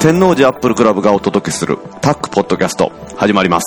天王寺アップルクラブがお届けするタックポッドキャスト始まります。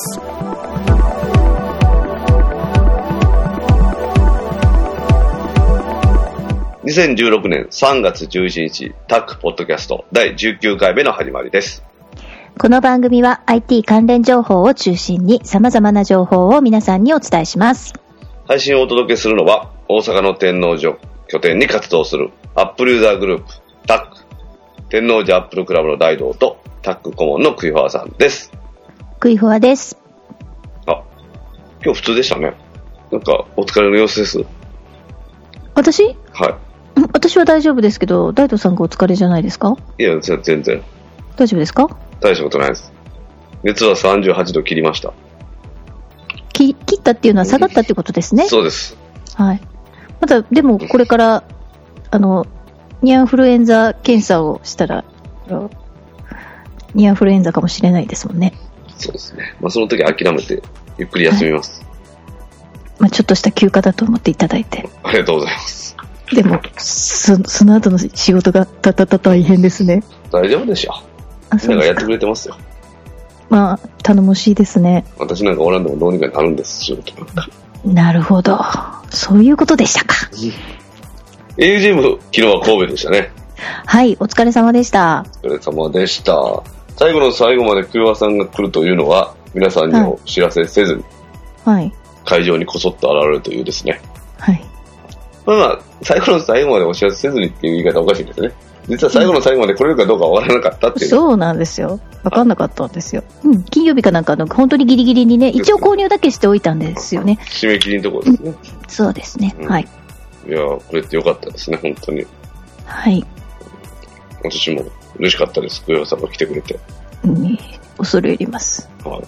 2016年3月11日タックポッドキャスト第19回目の始まりです。 この番組は IT 関連情報を中心に様々な情報を皆さんにお伝えします。 配信をお届けするのは大阪の天王寺を拠点に活動するアップルユーザーグループタック天王寺アップルクラブの大道とタック顧問のクイフォアさんです。 クイフォアです。 あ、今日普通でしたね。なんかお疲れの様子です。 私？ はい。 私は大丈夫ですけど、大道さんがお疲れじゃないですか？ いや、全然。 大丈夫ですか？ 大したことないです。熱は38度切りました。 切ったっていうのは下がったってことですね。 そうです。 はい。また、でもこれから、ニアンフルエンザ検査をしたら、ニアンフルエンザかもしれないですもんね。 そうですね。まあ、その時諦めて、ゆっくり休みます。はい、 まあ、ちょっとした休暇だと思っていただいて。 ありがとうございます。 でも、その後の仕事が大変ですね。 大丈夫でしょ。みんながやってくれてますよ。 まあ、頼もしいですね。 私なんかおらんでもどうにかなるんです、仕事なんか。 なるほど。そういうことでしたか。 AUGM 昨日は神戸でしたね。 はい、お疲れ様でした。 お疲れ様でした。最後の最後までクイワさんが来るというのは皆さんにお知らせせずに、はい、会場にこそっと現れるというですね。はい。まあ、最後の最後までお知らせせずにっていう言い方はおかしいですね。実は最後の最後まで来れるかどうかわからなかったっていう。 そうなんですよ。わかんなかったんですよ。金曜日かなんか本当にギリギリにね、一応購入だけしておいたんですよね。 締め切りのところですね。 そうですね。はい。 いやー、これってよかったですね、本当に。はい。私も嬉しかったです、クヨさんが来てくれて。 恐れ入ります。 はい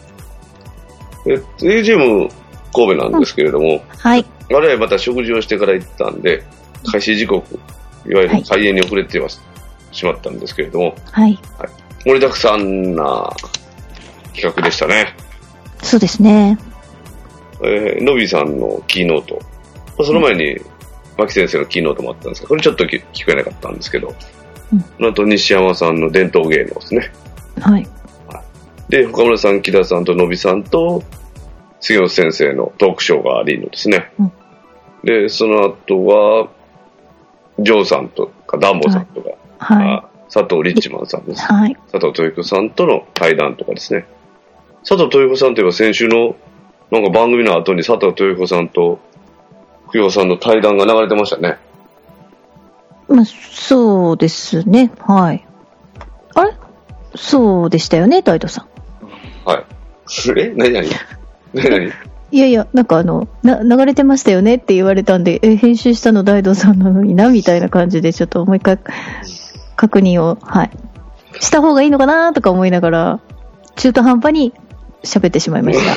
。AGM 神戸なんですけれども、 はい。 あれはまた食事をしてから行ったんで、開始時刻、いわゆる開演に遅れてはしまったんですけれども、はい。はい、盛りだくさんな企画でしたね。そうですね。 のびさんのキーノート、その前に牧先生のキーノートもあったんですけど、これちょっと聞こえなかったんですけど、あと西山さんの伝統芸能ですね。はい。で、岡村さん、木田さんとのびさんと杉本先生のトークショーがありのですね。で、その後は、ジョーさんとかダンボさんとか、佐藤リッチマンさんです。佐藤豊彦さんとの対談とかですね。佐藤豊彦さんといえば先週のなんか番組の後に佐藤豊彦さんと久代さんの対談が流れてましたね。 まあ、そうですね。はい。あれ？そうでしたよね、大道さん。 はい。何いや、なんか流れてましたよねって言われたんで、編集したの大道さんなのにな、みたいな感じで、ちょっともう一回確認を、はい。した方がいいのかなとか思いながら、中途半端に喋ってしまいました。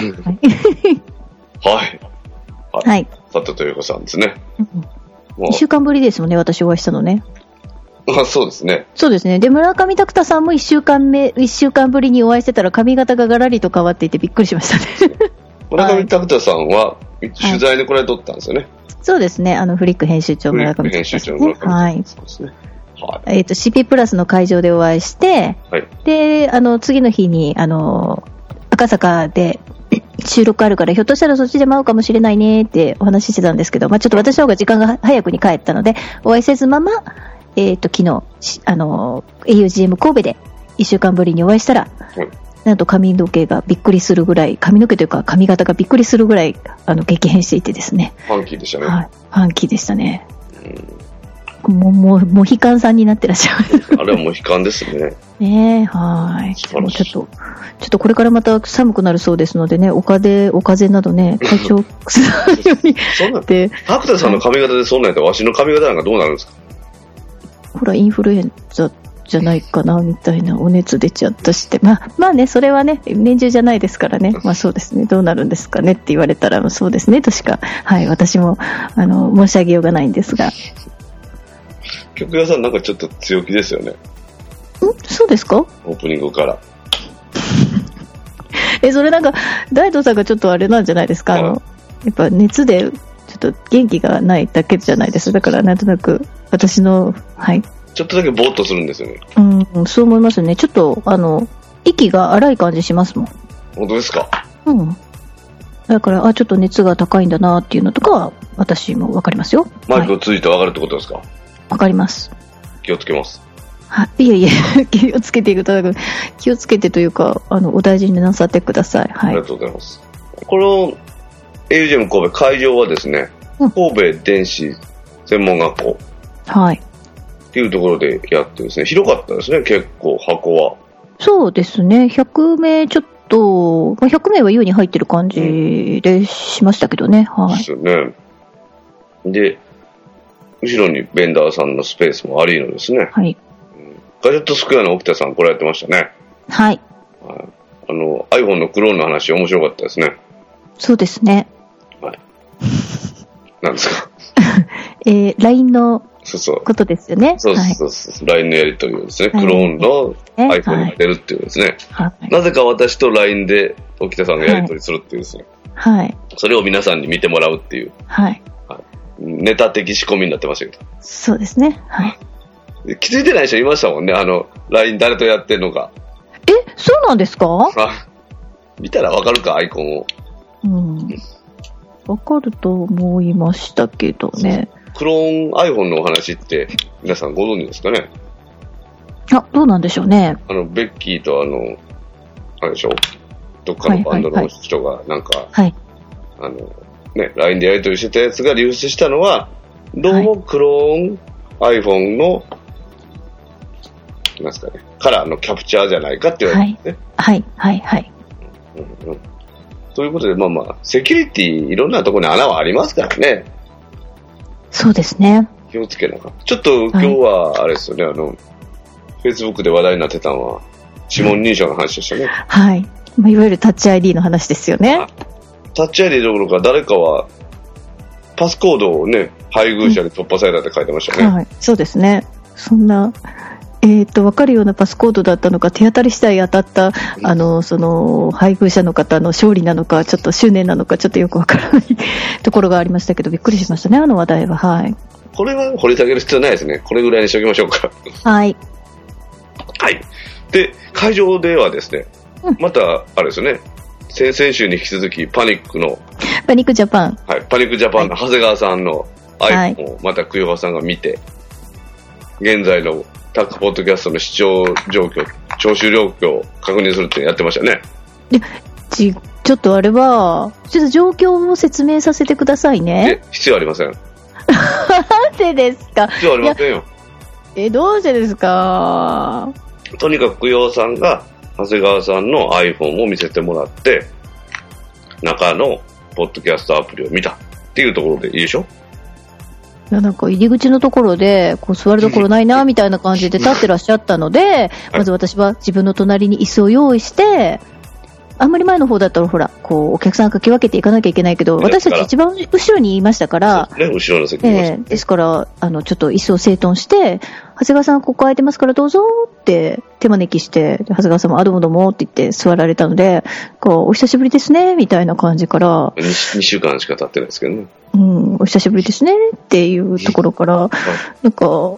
はい。はい。佐藤豊子さんですね。 1週間ぶりですもんね、私お会いしたのね。 あ、そうですね。 そうですね。で、村上拓太さんも1週間ぶりにお会いしてたら髪型がガラリと変わっていてびっくりしましたね。 村上拓太さんは取材でこれ撮ったんですよね。 そうですね。フリック編集長村上拓太さん、ね。はい。そうですね。はい。CP プラスの会場でお会いして、はい。で、次の日に、赤坂で収録あるからひょっとしたらそっちでも会うかもしれないねってお話ししてたんですけど、まあちょっと私の方が時間が早くに帰ったので、お会いせずまま、昨日、AUGM 神戸で1週間ぶりにお会いしたら、なんと髪の毛がびっくりするぐらい、髪の毛というか髪型がびっくりするぐらい、激変していてですね。 ファンキーでしたね。 はい。ファンキーでしたね。モヒカンさんになってらっしゃる。 あれはモヒカンですね。 ねえ、はい。ちょっとこれからまた寒くなるそうですのでね、お風邪などね、体調崩さないように。 そんな、角田さんの髪型でそんなんやったら、わしの髪型なんかどうなるんですか？ ほら、インフルエンザじゃないかな、みたいな、お熱出ちゃったして。まあね、それはね、年中じゃないですからね。まあそうですね、どうなるんですかねって言われたら、そうですね、としか、はい、私も、申し上げようがないんですが。 曲屋さんなんかちょっと強気ですよね。 そうですか？ オープニングから。 それなんか、大道さんがちょっとあれなんじゃないですか、やっぱ熱で、ちょっと元気がないだけじゃないです。だからなんとなく、私の、はい、 ちょっとだけボーっとするんですよね。 そう思いますね。ちょっと、息が荒い感じしますもん。 本当ですか？ だから、ちょっと熱が高いんだなっていうのとかは、私もわかりますよ。 マイクを通じてわかるってことですか？ わかります。 気をつけます。 いえいえ、気をつけていただく。気をつけてというか、お大事になさってください。はい。 ありがとうございます。この AUGM 神戸会場はですね、神戸電子専門学校。はい。っていうところでやってですね、広かったですね、結構箱は。 そうですね、100名ちょっと、100名は優に入ってる感じでしましたけどね。はい。 ですよね。で、後ろにベンダーさんのスペースもありのですね。はい。ガジェットスクエアの沖田さん来られてましたね。 はい。 iPhone のクローンの話面白かったですね。 そうですね。 はい。何ですか LINE のことですよね。 そう。LINE のやり取りをですね、クローンの iPhone に出るっていうですね。はい。なぜか私と LINE で沖田さんがやり取りするっていうですね。はい。それを皆さんに見てもらうっていう。はい。ネタ的仕込みになってましたけど。 そうですね。はい。 気づいてない人いましたもんね、LINE 誰とやってんのか。 そうなんですか？ 見たらわかるか、アイコンを。 わかると思いましたけどね。 クローン iPhone のお話って皆さんご存知ですかね？ どうなんでしょうね。 ベッキーとあれでしょ、どっかのバンドの人がなんか、LINE でやり取りしてたやつが流出したのは、どうもクローン iPhone のなんですかね、カラーのキャプチャーじゃないかって言われてね。はい。ということで、セキュリティいろんなところに穴はありますからね。 そうですね。 気をつけなかった。ちょっと今日はあれですよね、Facebook で話題になってたのは指紋認証の話でしたね。はい。 いわゆるタッチ ID の話ですよね。 タッチ ID どころか誰かはパスコードをね、配偶者に突破されたって書いてましたね。はい。 そうですね。そんな分かるようなパスコードだったのか、手当たり次第当たった、その、配偶者の方の勝利なのか、ちょっと執念なのか、ちょっとよくわからないところがありましたけど、びっくりしましたね、話題は。はい。 これは掘り下げる必要ないですね。これぐらいにしておきましょうか。はい。はい。で、会場ではですね、また、あれですよね、先々週に引き続き、パニックジャパン。 はい、パニックジャパンの長谷川さんの iPhone をまた久代さんが見て、現在のタックポッドキャストの視聴状況、聴取状況を確認するってやってましたね。 ちょっとあれは、ちょっと状況を説明させてくださいね。 必要ありません。 なんでですか？ 必要ありませんよ。 どうしてですか？ とにかく久代さんが長谷川さんの iPhone を見せてもらって、中のポッドキャストアプリを見たっていうところでいいでしょ？ なんか入り口のところで座るところないなみたいな感じで立ってらっしゃったので、まず私は自分の隣に椅子を用意して、あんまり前の方だったらほらお客さんかき分けていかなきゃいけないけど、私たち一番後ろにいましたから、 後ろの席にいましたね。 ですからちょっと椅子を整頓して、長谷川さんここ空いてますからどうぞって手招きして、長谷川さんもどうもどうもって言って座られたので、お久しぶりですねみたいな感じから、 2週間しか経ってないですけどね。 お久しぶりですねっていうところから、なんか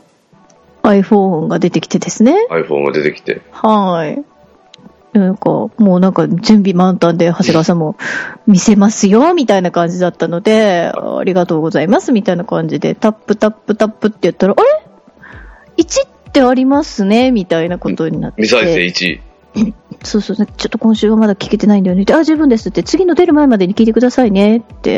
iPhone が出てきてですね。 iPhone が出てきて。 はい。なんかもうなんか準備満タンで長谷川さんも見せますよみたいな感じだったので、ありがとうございますみたいな感じでタップタップタップって言ったら、あれ ?1 ってありますねみたいなことになって。 未再生1。 そう、ちょっと今週はまだ聞けてないんだよねって、十分ですって、次の出る前までに聞いてくださいねって、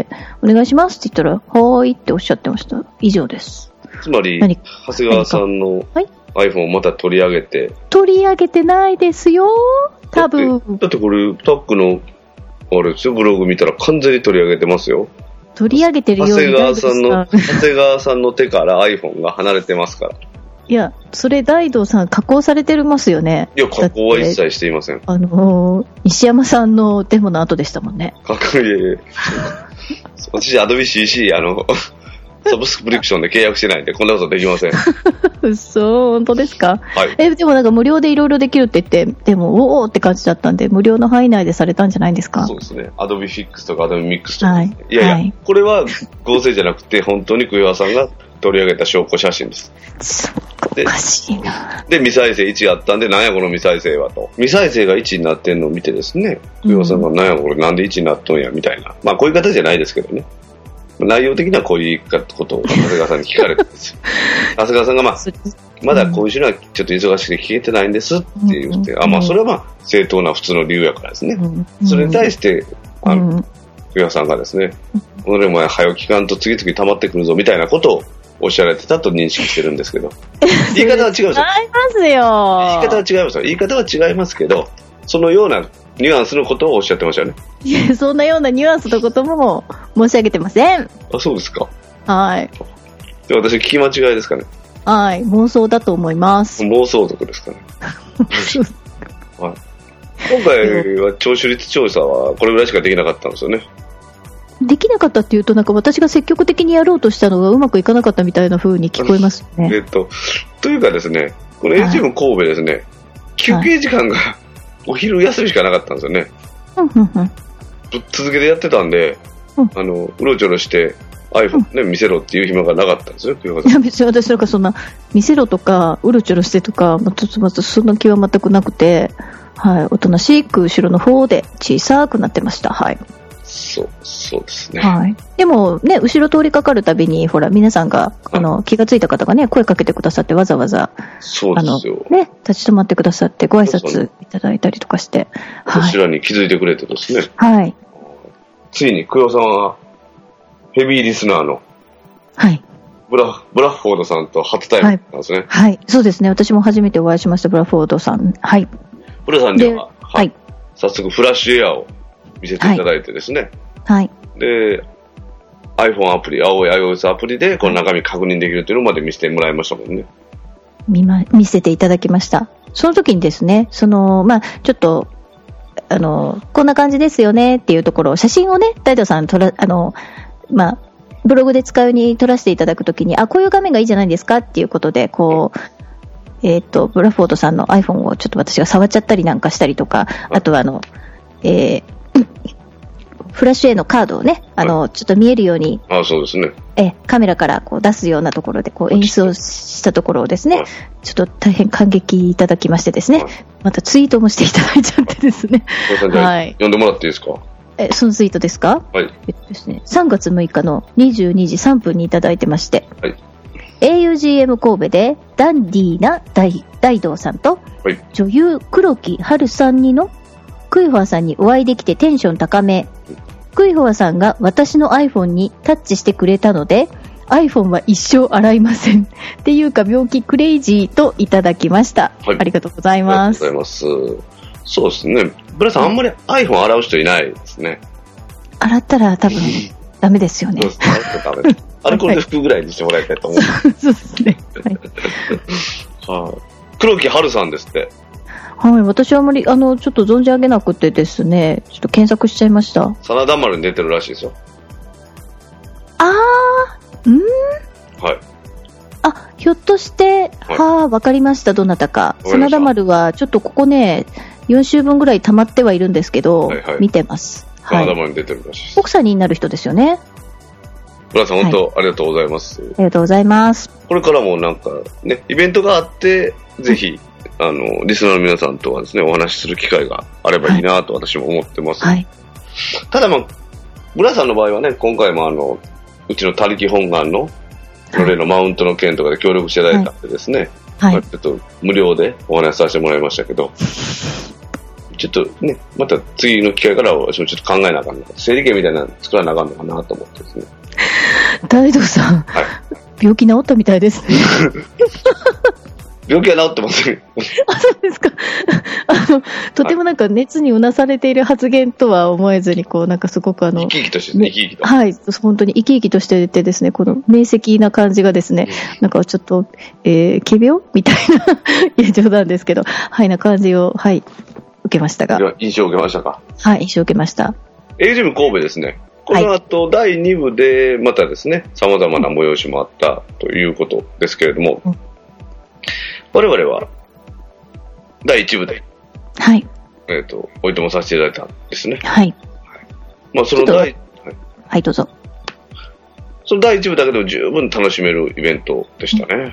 お願いしますって言ったら、はーいっておっしゃってました。以上です。 つまり、長谷川さんの iPhone をまた取り上げて。 取り上げてないですよ、多分。 だってこれ、タックの、あれですよ、ブログ見たら完全に取り上げてますよ。 取り上げてるように長谷川さんの手から iPhone が離れてますから。 いや、それ大道さん加工されてますよね。 いや、加工は一切していません。 西山さんのデモの後でしたもんね。 かっこいい。私、Adobe CC、サブスクリプションで契約してないんで、こんなことできません。 嘘、本当ですか？ はい。 でもなんか無料でいろいろできるって言って、でも、おーって感じだったんで、無料の範囲内でされたんじゃないんですか？ そうですね。Adobe Fix とか Adobe Mix とか、ね。はい。いや、これは合成じゃなくて、本当に久代さんが取り上げた証拠写真です。 おかしいな。 で、未再生1あったんで、なんやこの未再生はと。未再生が1になってんのを見てですね、栗原さんがなんやこれなんで1になっとんや、みたいな。まあ、こういう方じゃないですけどね。内容的にはこういうことを長谷川さんに聞かれたんですよ。長谷川さんがまだこういうのはちょっと忙しくて聞けてないんですって言って、それは正当な普通の理由やからですね。それに対して、栗原さんがですね、俺も早起きかんと次々溜まってくるぞみたいなことをおっしゃられてたと認識してるんですけど、言い方は違うんですよ。 違いますよ。 言い方は違いますよ。言い方は違いますけど、そのようなニュアンスのことをおっしゃってましたよね。 いや、そんなようなニュアンスのことも申し上げてません。 あ、そうですか。 はい。 で、私聞き間違いですかね。 はい、妄想だと思います。 妄想族ですかね。はい、今回は聴取率調査はこれぐらいしかできなかったんですよね。 できなかったっていうと、なんか私が積極的にやろうとしたのがうまくいかなかったみたいな風に聞こえますね。 というかですね、この AGM 神戸ですね、休憩時間がお昼休みしかなかったんですよね。ぶっ続けてやってたんで、うろちょろして iPhone ね、見せろっていう暇がなかったんですよ。 いや、別に私なんかそんな見せろとかうろちょろしてとか、まずそんな気は全くなくて、はい、おとなしく後ろの方で小さくなってました。はい。 そうですね。 はい。でもね、後ろ通りかかるたびに、ほら、皆さんが、気がついた方がね、声かけてくださって、わざわざ、 そうですよ。 ね、立ち止まってくださって、ご挨拶いただいたりとかして。 後ろに気づいてくれてですね。 はい。 ついに、黒さんは、ヘビーリスナーの、 はい。 ブラッフォードさんと初対面なんですね。 はい。そうですね。私も初めてお会いしました、ブラッフォードさん。はい。 ブラさんには、はい。早速、フラッシュエアを見せていただいてですね。 はい。 で、iPhone アプリ、青い iOS アプリでこの中身確認できるというのまで見せてもらいましたもんね。 見せていただきました。その時にですね、ちょっと、こんな感じですよねっていうところを、写真をね、大道さんブログで使うに撮らせていただくときに、こういう画面がいいじゃないですかっていうことで、こう、ブラフォードさんの iPhone をちょっと私が触っちゃったりなんかしたりとか、あとはフラッシュ A のカードをね、ちょっと見えるように、 そうですね。 カメラからこう出すようなところでこう演出をしたところをですね、ちょっと大変感激いただきましてですね、またツイートもしていただいちゃってですね。 はい。読んでもらっていいですか？ そのツイートですか？ はい。 ですね、3月6日の22時3分にいただいてまして、はい。augm 神戸でダンディーな大道さんと、はい、女優黒木春さんにのクイファーさんにお会いできてテンション高め、クイファーさんが私の iPhone にタッチしてくれたので iPhone は一生洗いませんっていうか病気クレイジーといただきました、はい、ありがとうございます。 ありがとうございます。そうですね、ブラさんあんまり iPhone 洗う人いないですね。 洗ったら多分ダメですよね。 そうです。アルコールで拭くぐらいにしてもらいたいと思う。 そうですね。 はい。黒木春さんですって。 はい、私はあまりちょっと存じ上げなくてですね、ちょっと検索しちゃいました。 真田丸に出てるらしいですよ。はい。 ひょっとして、わかりました、どなたか。真田丸はちょっとここね、4週分ぐらい溜まってはいるんですけど、はいはい、見てます。 真田丸に出てるらしいです。 奥さんになる人ですよね。 村さん、本当、ありがとうございます。 ありがとうございます。 これからもなんかね、イベントがあって、ぜひ、リスナーの皆さんとはですね、お話しする機会があればいいなと私も思ってます。はい。ただ村さんの場合はね、今回もうちの他力本願の、例のマウントの件とかで協力していただいたんでですね、はい。ちょっと無料でお話しさせてもらいましたけど、ちょっとね、また次の機会から私もちょっと考えなあかんのか、整理券みたいなの作らなあかんのかなと思ってですね。 大道さん、はい、病気治ったみたいですね。 病気は治ってません。 そうですか。とてもなんか熱にうなされている発言とは思えずに、こうなんかすごく生き生きとして、ね、生き生きと。 はい、本当に生き生きとしていてですね、この明晰な感じがですね、なんかちょっと、奇病みたいな、いや冗談ですけど、はいな感じを、はい、受けましたが。 印象を受けましたか？ はい、印象を受けました。 AGM 神戸ですね。この後、第2部でまたですね、様々な催しもあったということですけれども、我々は第1部で、 はい。 おいともさせていただいたんですね。 はい。 まあ、そのはい、 どうぞ。 その第1部だけでも十分楽しめるイベントでしたね。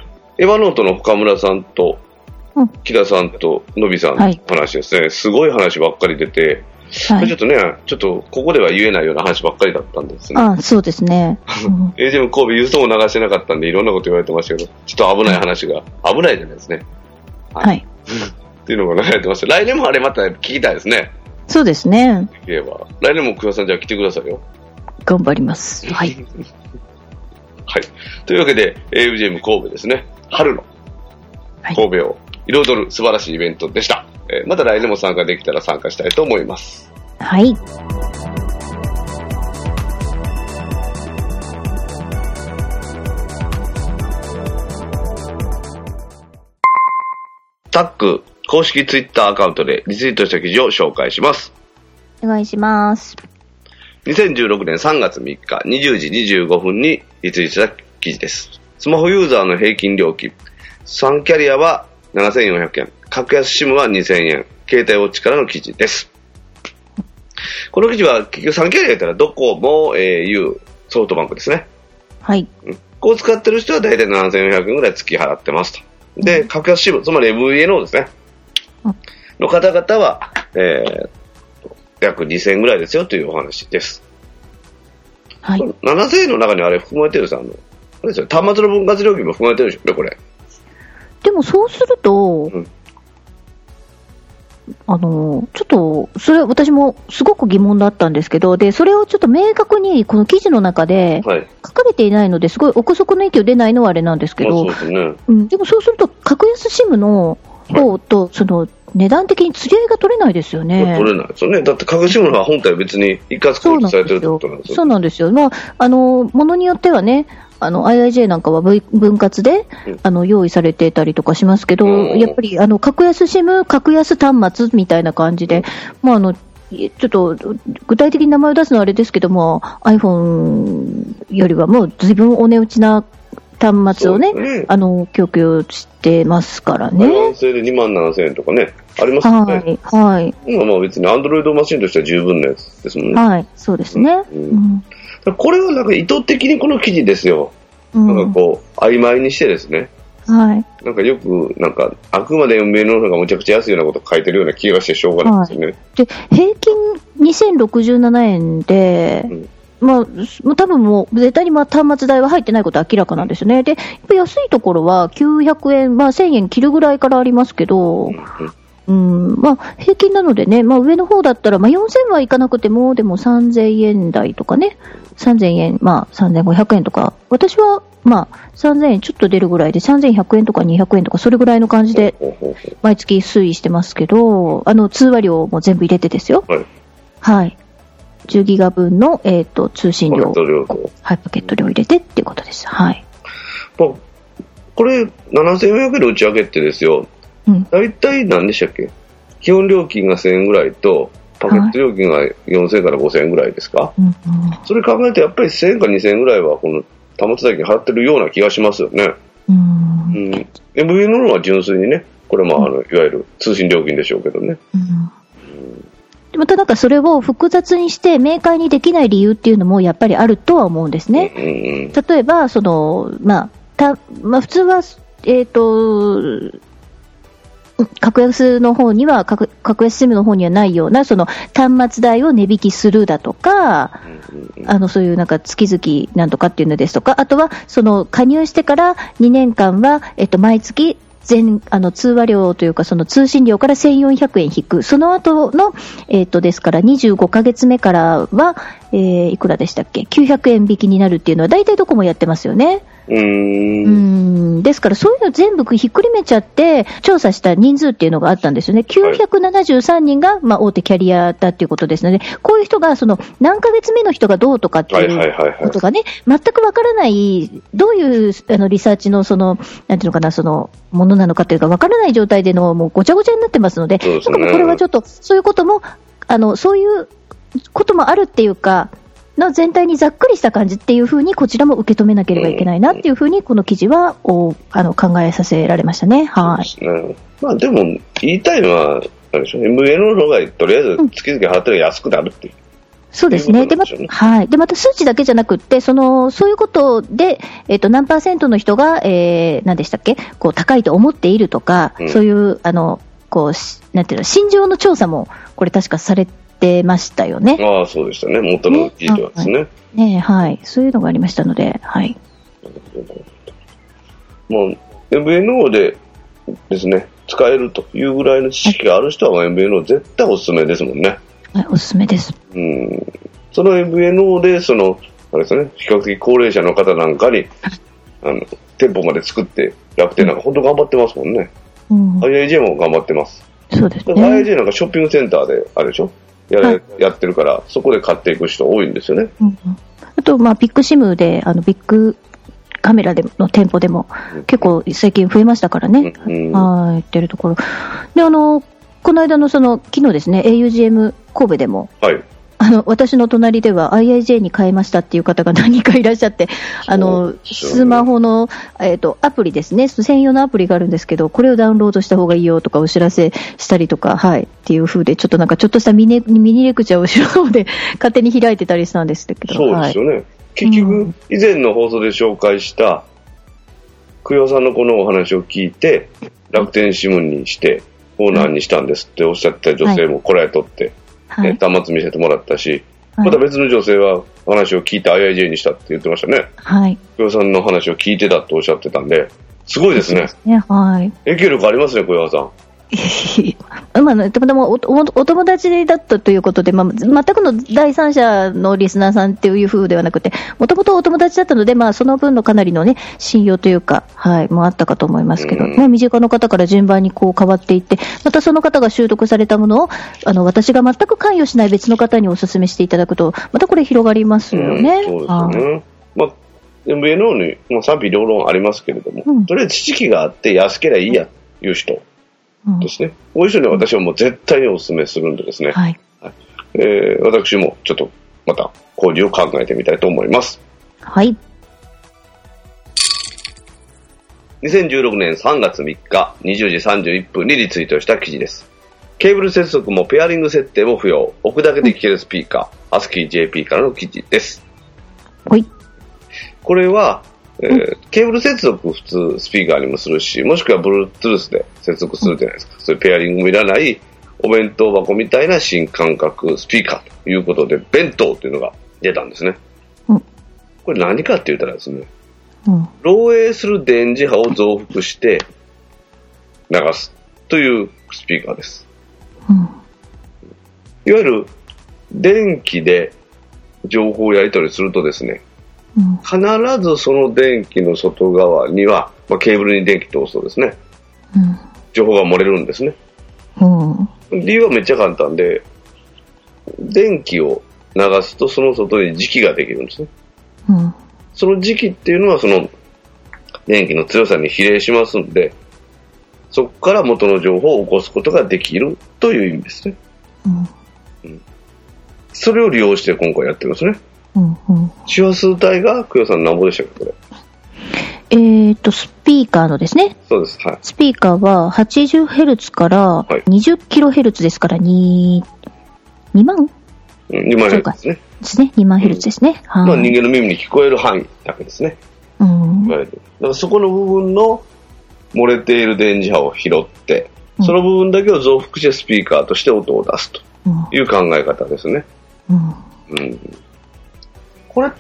エヴァノートの深村さんと、木田さんとのびさんの話ですね、すごい話ばっかり出て、ちょっとね、ここでは言えないような話ばっかりだったんですね。 そうですね。 AGM 神戸言うとも流してなかったんで、いろんなこと言われてましたけど、ちょっと危ない話が、危ないじゃないですね。 はい。 っていうのが流れてました。来年もあれまた聞きたいですね。 そうですね。 できれば。来年も久我さんじゃあ来てくださいよ。 頑張ります。はい。 はい。というわけで、AGM 神戸ですね。春の神戸を彩る素晴らしいイベントでした。また来年も参加できたら参加したいと思います。 はい。 タック公式ツイッターアカウントでリツイートした記事を紹介します。 お願いします。 2016年3月3日20時25分にリツイートした記事です。スマホユーザーの平均料金。3キャリアは7400円。格安 SIM は2000円。携帯ウォッチからの記事です。この記事は結局3キャリアやったらドコモ、au、ソフトバンクですね。 はい。 こう使ってる人は大体7400円ぐらい月払ってますと。で、格安 SIM、つまり MVNO ですね。の方々は、約2000円ぐらいですよというお話です。はい。7000円の中にあれ含まれてるんですよ。あれですよ。端末の分割料金も含まれてるでしょうね、これ。 でもそうすると、ちょっと、それ私もすごく疑問だったんですけど、で、それをちょっと明確にこの記事の中で書かれていないので、すごい憶測の域を出ないのはあれなんですけど、でもそうすると、格安 SIM の方と、その、値段的に釣り合いが取れないですよね。 取れないですよね。だって格安 SIM は本体は別に一括購入されてるってことなんですよ。 そうなんですよ。まあ、ものによってはね、IIJ なんかは分割で、用意されてたりとかしますけど、やっぱり、格安 SIM、格安端末みたいな感じで、まあ、ちょっと、具体的に名前を出すのはあれですけども、iPhone よりはもう随分お値打ちな端末をね、供給してますからね。 男性で27,000円とかね、ありますよね。 はい。 今まあ別に Android マシンとしては十分なやつですもんね。 はい、そうですね。 これはなんか意図的にこの記事ですよ。なんかこう、曖昧にしてですね。 はい。 なんかよく、なんか、あくまでMVNOの方がむちゃくちゃ安いようなこと書いてるような気がしてしょうがないですよね。 で、平均2067円で、まあ、多分もう、絶対に端末代は入ってないことは明らかなんですよね。で、やっぱ安いところは900円、まあ1000円切るぐらいからありますけど、まあ、平均なのでね、まあ上の方だったら、まあ4000はいかなくても、でも3000円台とかね、3000円、まあ3500円とか、私は、まあ3000円ちょっと出るぐらいで、3100円とか200円とか、それぐらいの感じで、毎月推移してますけど、通話料も全部入れてですよ。はい。10ギガ分の、通信料、パケット料入れてっていうことです。はい。 これ、7400円の内訳ってですよ、大体何でしたっけ？基本料金が1000円ぐらいと、パケット料金が4000円から5000円ぐらいですか？それ考えてやっぱり1000円から2000円ぐらいはこの端末代金払ってるような気がしますよね。MVNO は純粋にね、これもいわゆる通信料金でしょうけどね。 またなんかそれを複雑にして明快にできない理由っていうのもやっぱりあるとは思うんですね。例えば、まあ、普通は、格安の方には、格安 SIM の方にはないような、その端末代を値引きするだとか、そういうなんか月々なんとかっていうのですとか、あとは、加入してから2年間は、毎月、通話料というか、その通信料から1400円引く。その後の、ですから25ヶ月目からは、いくらでしたっけ ?900 円引きになるっていうのは大体どこもやってますよね。ですからそういうの全部ひっくるめちゃって調査した人数っていうのがあったんですよね。973人が、まあ、大手キャリアだっていうことですので、こういう人が何ヶ月目の人がどうとかっていうことがね、全くわからない、どういうリサーチのなんていうのかな、ものなのかというかわからない状態でのもうごちゃごちゃになってますので、なんかこれはちょっとそういうこともそういうこともあるっていうか。の全体にざっくりした感じっていう風にこちらも受け止めなければいけないなっていう風にこの記事は考えさせられましたね。はい。 まあでも言いたいのは何でしょう、MVNO の方がとりあえず月々払ってる安くなるっていう。 そうですね。で、はい。で、また数値だけじゃなくって、そういうことで、何%の人が、何でしたっけ、こう、高いと思っているとか、そういう、こう、なんていうの、心情の調査も、これ確かされてましたよね。 ああ、そうでしたね。元の記事はですね。 ね、はい。そういうのがありましたので、はい。 もう、MVNO でですね、使えるというぐらいの知識がある人は MVNO 絶対おすすめですもんね。 はい、おすすめです。 その MVNO で、あれですね、比較的高齢者の方なんかに、店舗まで作って、楽天なんか本当頑張ってますもんね。IIJ も頑張ってます。 そうですね。 IIJ なんかショッピングセンターで、あれでしょ、やってるから、そこで買っていく人多いんですよね。 あと、ビッグシムで、ビッグカメラでの店舗でも、結構最近増えましたからね。言ってるところ。で、この間の昨日ですね、augm 神戸でも、はい、私の隣では IIJ に変えましたっていう方が何人かいらっしゃって、スマホの、アプリですね、専用のアプリがあるんですけど、これをダウンロードした方がいいよとかお知らせしたりとか、はい、っていう風で、ちょっとしたミニレクチャーを後ろの方で勝手に開いてたりしたんですけど。 そうですよね。はい、結局、以前の放送で紹介した、久代さんのこのお話を聞いて、楽天シムにして、オーナーにしたんですっておっしゃった女性もこらえとって、はい、端末見せてもらったし、はい、また別の女性は話を聞いて IIJ にしたって言ってましたね。はい。久代さんの話を聞いてたっておっしゃってたんで、すごいですね。はい。影響力ありますね、久代さん。 でもお友達だったということで、全くの第三者のリスナーさんっていう風ではなくて、もともとお友達だったので、その分のかなりのね、信用というか、はい、もあったかと思いますけど、身近な方から順番にこう変わっていって、またその方が習得されたものを、私が全く関与しない別の方にお勧めしていただくと、またこれ広がりますよね。 そうですよね。MVNO に賛否両論ありますけれども、とりあえず知識があって安ければいいやという人ですね。こういう人には私はもう絶対にお勧めするんでですね。はい。私もちょっとまた交流を考えてみたいと思います。 はい。 2016年3月3日20時31分にリツイートした記事です。ケーブル接続もペアリング設定も不要。置くだけで聴けるスピーカー、ASCII-JP からの記事です。 はい。 これは、ケーブル接続普通スピーカーにもするし、もしくは Bluetooth で接続するじゃないですか。そういうペアリングもいらないお弁当箱みたいな新感覚スピーカーということで、弁当というのが出たんですね。これ何かって言ったらですね、漏洩する電磁波を増幅して流すというスピーカーです。いわゆる電気で情報をやり取りするとですね、必ずその電気の外側には、ケーブルに電気通すとですね、情報が漏れるんですね。理由はめっちゃ簡単で、電気を流すとその外に磁気ができるんですね。その磁気っていうのはその電気の強さに比例しますんで、そこから元の情報を起こすことができるという意味ですね。それを利用して今回やってるんですね。周波数帯が久代さん何ぼでしたっけ、これ。 スピーカーのですね。 そうです。はい。 スピーカーは 80Hz から20kHz ですから、2万 ?2 万ヘルツですね。 ですね。2万ヘルツですね。 人間の耳に聞こえる範囲だけですね。だからそこの部分の漏れている電磁波を拾って、その部分だけを増幅してスピーカーとして音を出すという考え方ですね。これって、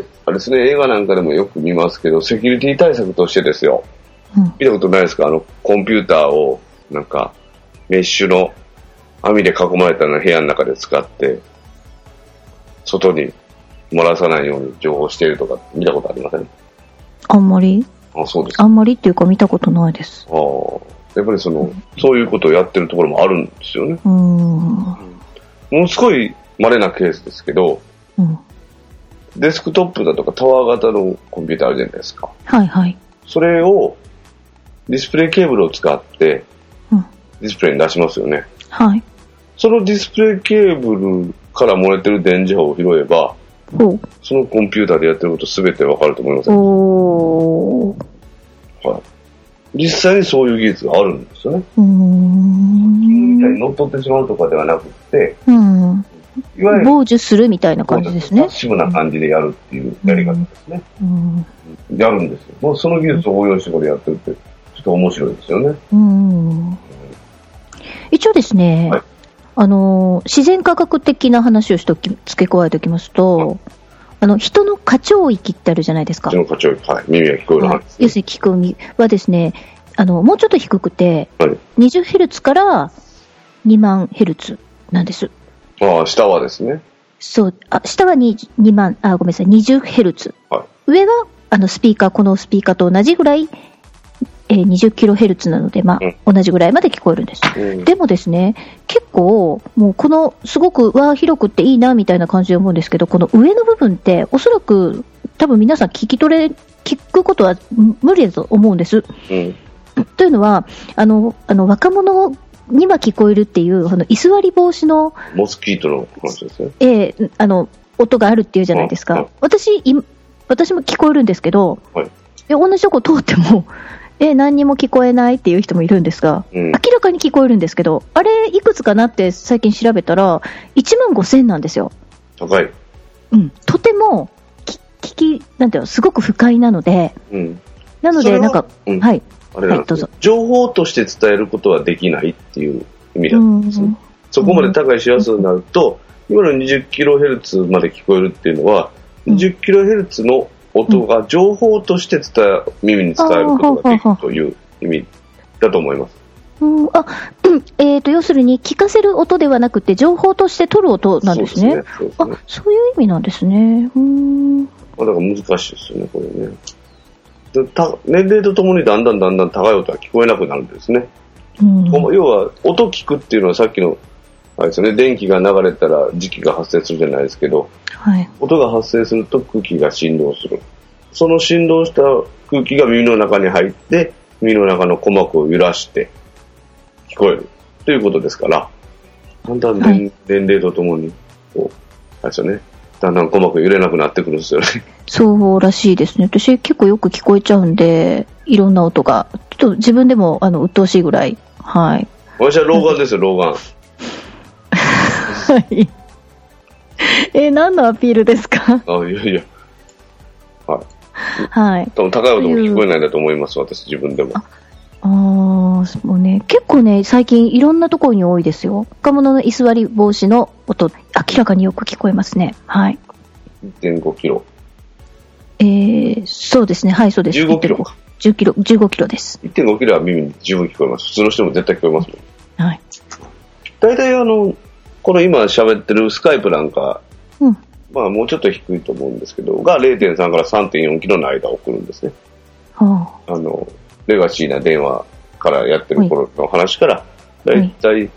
あれですね、映画なんかでもよく見ますけど、セキュリティ対策としてですよ。見たことないですか？コンピューターを、メッシュの網で囲まれたような部屋の中で使って、外に漏らさないように情報しているとか、見たことありません？ あんまり？ そうです。 あんまりっていうか見たことないです。 やっぱりそういうことをやってるところもあるんですよね。ものすごい稀なケースですけど、デスクトップだとかタワー型のコンピューターあるじゃないですか。 はいはい。 それをディスプレイケーブルを使ってディスプレイに出しますよね。 はい。そのディスプレイケーブルから漏れてる電磁波を拾えば、そのコンピューターでやってることすべてわかると思います。はい。実際にそういう技術があるんですよね。みたいに乗っ取ってしまうとかではなくて、 傍受するみたいな感じですね。 パッシブな感じでやるっていうやり方ですね。やるんですよ。もうその技術を応用してこれやってるって、ちょっと面白いですよね。 一応ですね、はい、自然科学的な話を付け加えておきますと、人の過聴域ってあるじゃないですか。 人の過聴域、はい。耳が聞こえる範囲ですね。 要するに聞く耳はですね、もうちょっと低くて、はい、20Hz から2万ヘルツなんです。 下はですね。 そう、下は2万、ごめんなさい、20Hz。はい、上は、スピーカー、このスピーカーと同じぐらい、20kHz なので、同じぐらいまで聞こえるんです。でもですね、結構、もうすごく、広くっていいな、みたいな感じで思うんですけど、この上の部分って、おそらく、多分皆さん聞くことは無理だと思うんです。というのは、若者には聞こえるっていう、居座り防止の、 モスキートの話ですね。 音があるっていうじゃないですか。私も聞こえるんですけど、はい、同じとこ通っても、何にも聞こえないっていう人もいるんですが、明らかに聞こえるんですけど、あれいくつかなって最近調べたら、15,000なんですよ。 高い。 とても、なんていうの、すごく不快なので、なので、なんか、はい。 はい、どうぞ。情報として伝えることはできないっていう意味なんですね。そこまで高い周波数になると、今の 20kHz まで聞こえるっていうのは、20kHz の音が情報として耳に伝えることができるという意味だと思います。 要するに聞かせる音ではなくて情報として取る音なんですね。そういう意味なんですね。 だから難しいですよね、これね。年齢とともにだんだん高い音が聞こえなくなるんですね。要は音聞くっていうのはさっきのあれですね、電気が流れたら磁気が発生するじゃないですけど、はい、音が発生すると空気が振動する。その振動した空気が耳の中に入って耳の中の鼓膜を揺らして聞こえるということですから、だんだん年齢とともにあれですよね、だんだん鼓膜揺れなくなってくるんですよね。 そうらしいですね。私結構よく聞こえちゃうんで、いろんな音がちょっと自分でも鬱陶しいぐらい。はい。 私は老眼ですよ、老眼。 はい。何のアピールですか？ いや。はい。 はい。 多分高い音も聞こえないんだと思います、私自分でも。 もうね、結構ね、最近いろんなところに多いですよ。若者の居座り防止の音、明らかによく聞こえますね。はい。 1.5 キロ。 そうですね。はい、そうです。 15キロか。 15キロです。 1.5 キロは耳に十分聞こえます。普通の人も絶対聞こえますもん。 はい。 大体この今喋ってるスカイプなんか、もうちょっと低いと思うんですけど、が 0.3 から 3.4 キロの間を送るんですね。レガシーな電話からやってる頃の話から、だいたい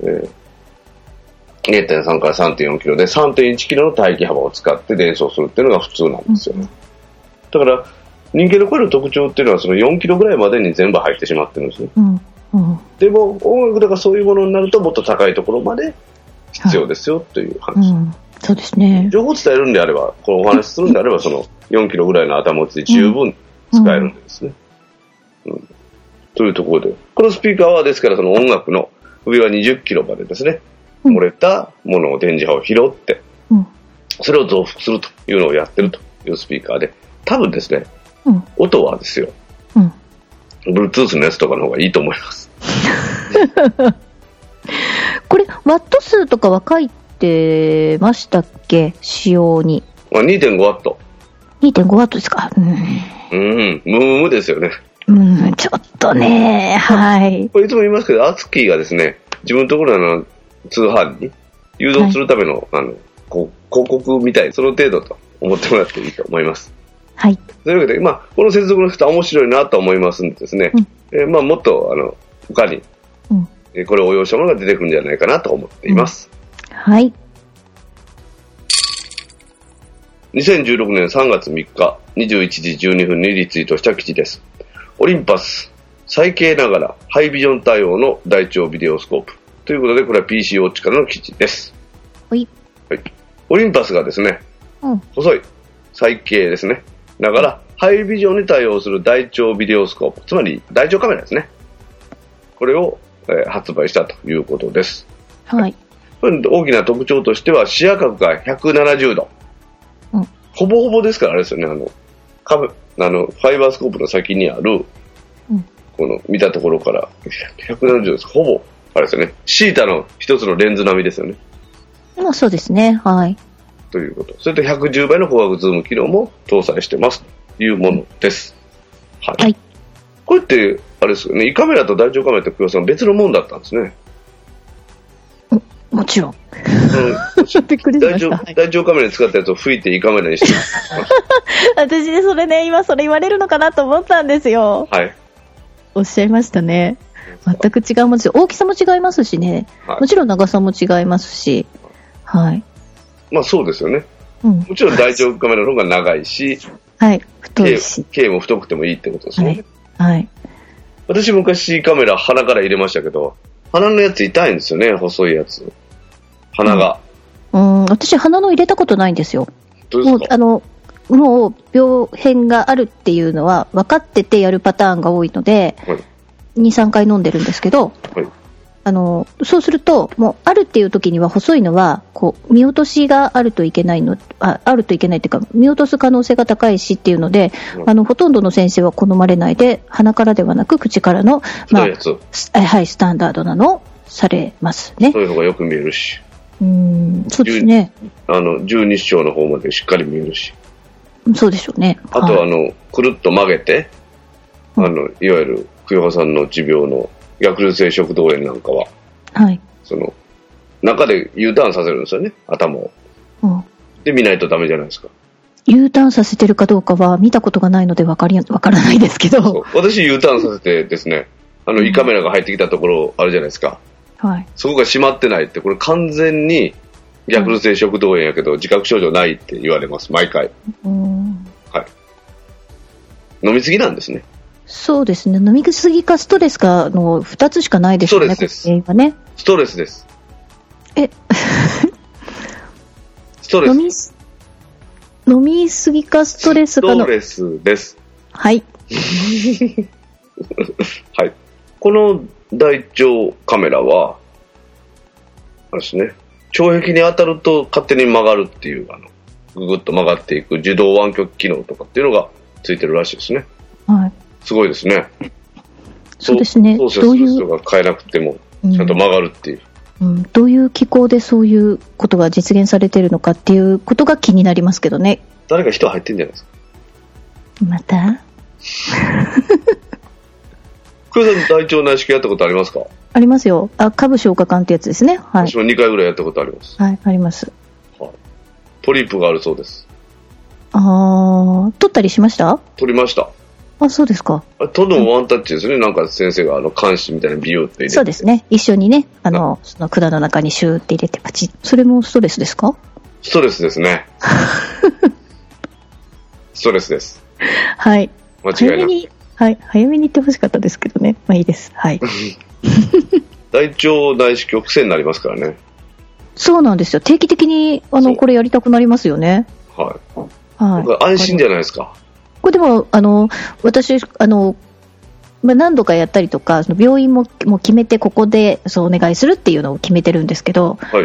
0.3 から 3.4 キロで 3.1 キロの帯域幅を使って伝送するっていうのが普通なんですよね。だから人間の声の特徴っていうのはその4キロぐらいまでに全部入ってしまってるんですね。でも音楽とかそういうものになるともっと高いところまで必要ですよという話。 そうですね。 情報を伝えるんであれば、このお話するんであれば、その4キロぐらいの頭打ちで十分使えるんですね。というところで、このスピーカーはですからその音楽の上は20キロまでですね、漏れたものを電磁波を拾って、それを増幅するというのをやってるというスピーカーで、多分ですね、音はですよ、Bluetooth のやつとかの方がいいと思います。 これワット数とかは書いてましたっけ、使用に。 2.5 ワット。 2.5 ワットですか。 無ですよね。 ちょっとね、はい。 これいつも言いますけど、アツキーがですね、自分のところの通販に誘導するための、広告みたい、その程度と思ってもらっていいと思います。はい。というわけで、この接続の人は面白いなと思いますんでですね、もっと、他に、これを応用したものが出てくるんじゃないかなと思っています。 はい。 2016年3月3日21時12分にリツイートした記事です。オリンパス、最軽ながらハイビジョン対応の大腸ビデオスコープ。ということで、これは PC ウォッチからの記事です。 はい。 オリンパスがですね、細い、最軽ですね。ながら、ハイビジョンに対応する大腸ビデオスコープ。つまり、大腸カメラですね。これを、発売したということです。 はい。 大きな特徴としては視野角が170度、ほぼほぼですからあれですよね、ファイバースコープの先にある、この見たところから170度です。ほぼあれですよね、シータの一つのレンズ並みですよね。 そうですね、はい。 ということ。それと110倍の光学ズーム機能も搭載してますというものです。はい。これってあれですよね、胃カメラと大腸カメラって黒さん別のもんだったんですね。 もちろん。びっくりしました。 大腸カメラに使ったやつを吹いて胃カメラにしてます。 私ね、それね、今それ言われるのかなと思ったんですよ。 はい。 おっしゃいましたね。全く違うものです。大きさも違いますしね。もちろん長さも違いますし。はい。 まあそうですよね。もちろん大腸カメラの方が長いし、 はい。太いし。 径も太くてもいいってことですね。 はい。 私昔カメラ鼻から入れましたけど、鼻のやつ痛いんですよね、細いやつ。鼻が。 私鼻の入れたことないんですよ。 どうですか？ もう病変があるっていうのは分かっててやるパターンが多いので、2、3回飲んでるんですけど、そうすると、もうあるっていう時には細いのは、こう、見落としがあるといけないあるといけないっていうか、見落とす可能性が高いしっていうので、ほとんどの先生は好まれないで、鼻からではなく口からの、はい、スタンダードなのをされますね。 そういう方がよく見えるし。 そうですね。 十二指腸の方までしっかり見えるし。 そうでしょうね。 あとくるっと曲げて、いわゆる、久代さんの持病の逆流性食道炎なんかは、はい。中で U ターンさせるんですよね、頭を。で、見ないとダメじゃないですか。 U ターンさせてるかどうかは見たことがないのでわからないですけど。 私 U ターンさせてですね、胃カメラが入ってきたところあるじゃないですか。はい。そこが閉まってないって、これ完全に逆流性食道炎やけど、自覚症状ないって言われます、毎回。はい。飲みすぎなんですね。 そうですね。飲みすぎかストレスかの2つしかないですよね。 ストレスです。ね、ストレスです。ストレス。 飲みすぎかストレスかの。 ストレスです。 はい。 はい。この大腸カメラは、あれですね。腸壁に当たると勝手に曲がるっていう、ぐぐっと曲がっていく自動湾曲機能とかっていうのがついてるらしいですね。はい。すごいですね。 そうですね。 操作する人が変えなくても、ちゃんと曲がるっていう。 どういう機構でそういうことが実現されているのかっていうことが気になりますけどね。 誰か人入ってんじゃないですか。 また黒田さん、大腸内視鏡やったことありますか？ ありますよ。下部消化管ってやつですね。はい。 私も2回ぐらいやったことあります。 はい、あります。 はい。ポリープがあるそうです。 取ったりしました？ 取りました。 そうですか。 取るのもワンタッチですね。なんか先生が監視みたいなビヨって入れて。 そうですね。一緒にね、その管の中にシューって入れてパチッ。それもストレスですか？ ストレスですね。ストレスです。 はい。 間違いなく。 はい。早めに言ってほしかったですけどね。まあいいです。はい。 大腸内視鏡癖になりますからね。そうなんですよ。定期的にこれやりたくなりますよね。 はい。はい。安心じゃないですか。 これでも私何度かやったりとか、その病院も決めてここでそうお願いするっていうのを決めてるんですけど、はい、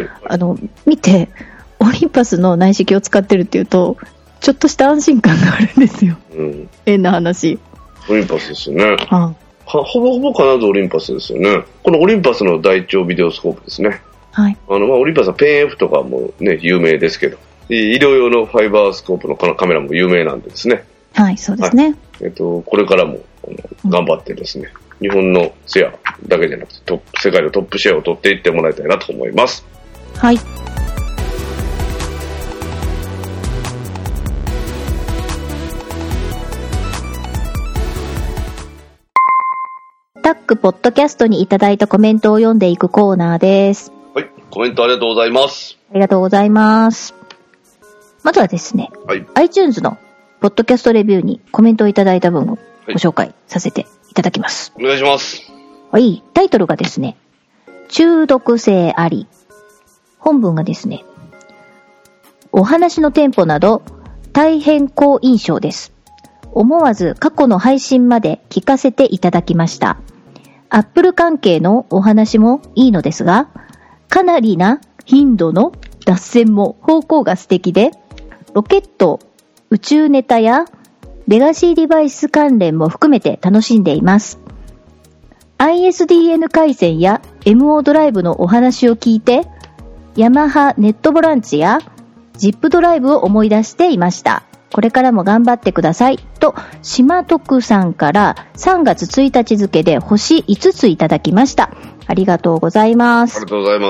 見てオリンパスの内視鏡を使ってるっていうとちょっとした安心感があるんですよ。変な話。 オリンパスですよね。ほぼほぼ必ずオリンパスですよね。このオリンパスの大腸ビデオスコープですね。はい。オリンパスはペン F とかもね有名ですけど、医療用のファイバースコープのこのカメラも有名なんでですね。 はい、そうですね。 これからも頑張ってですね、日本のシェアだけじゃなくて世界のトップシェアを取っていってもらいたいなと思います。 はい。タックポッドキャストにいただいたコメントを読んでいくコーナーです。 はい、コメントありがとうございます。 ありがとうございます。まずはですね、はい、iTunes のポッドキャストレビューにコメントをいただいた分をご紹介させていただきます。 お願いします。 はい、タイトルがですね、中毒性あり。本文がですね、お話のテンポなど大変好印象です。思わず過去の配信まで聞かせていただきました。Apple 関係のお話もいいのですが、かなりな頻度の脱線も方向が素敵で、ロケット、宇宙ネタやレガシーデバイス関連も含めて楽しんでいます。ISDN 回線や MO ドライブのお話を聞いて、ヤマハネットボランチや ZIP ドライブを思い出していました。これからも頑張ってくださいと、島徳さんから3月1日付で星5ついただきました。ありがとうございます。 ありがとうございます。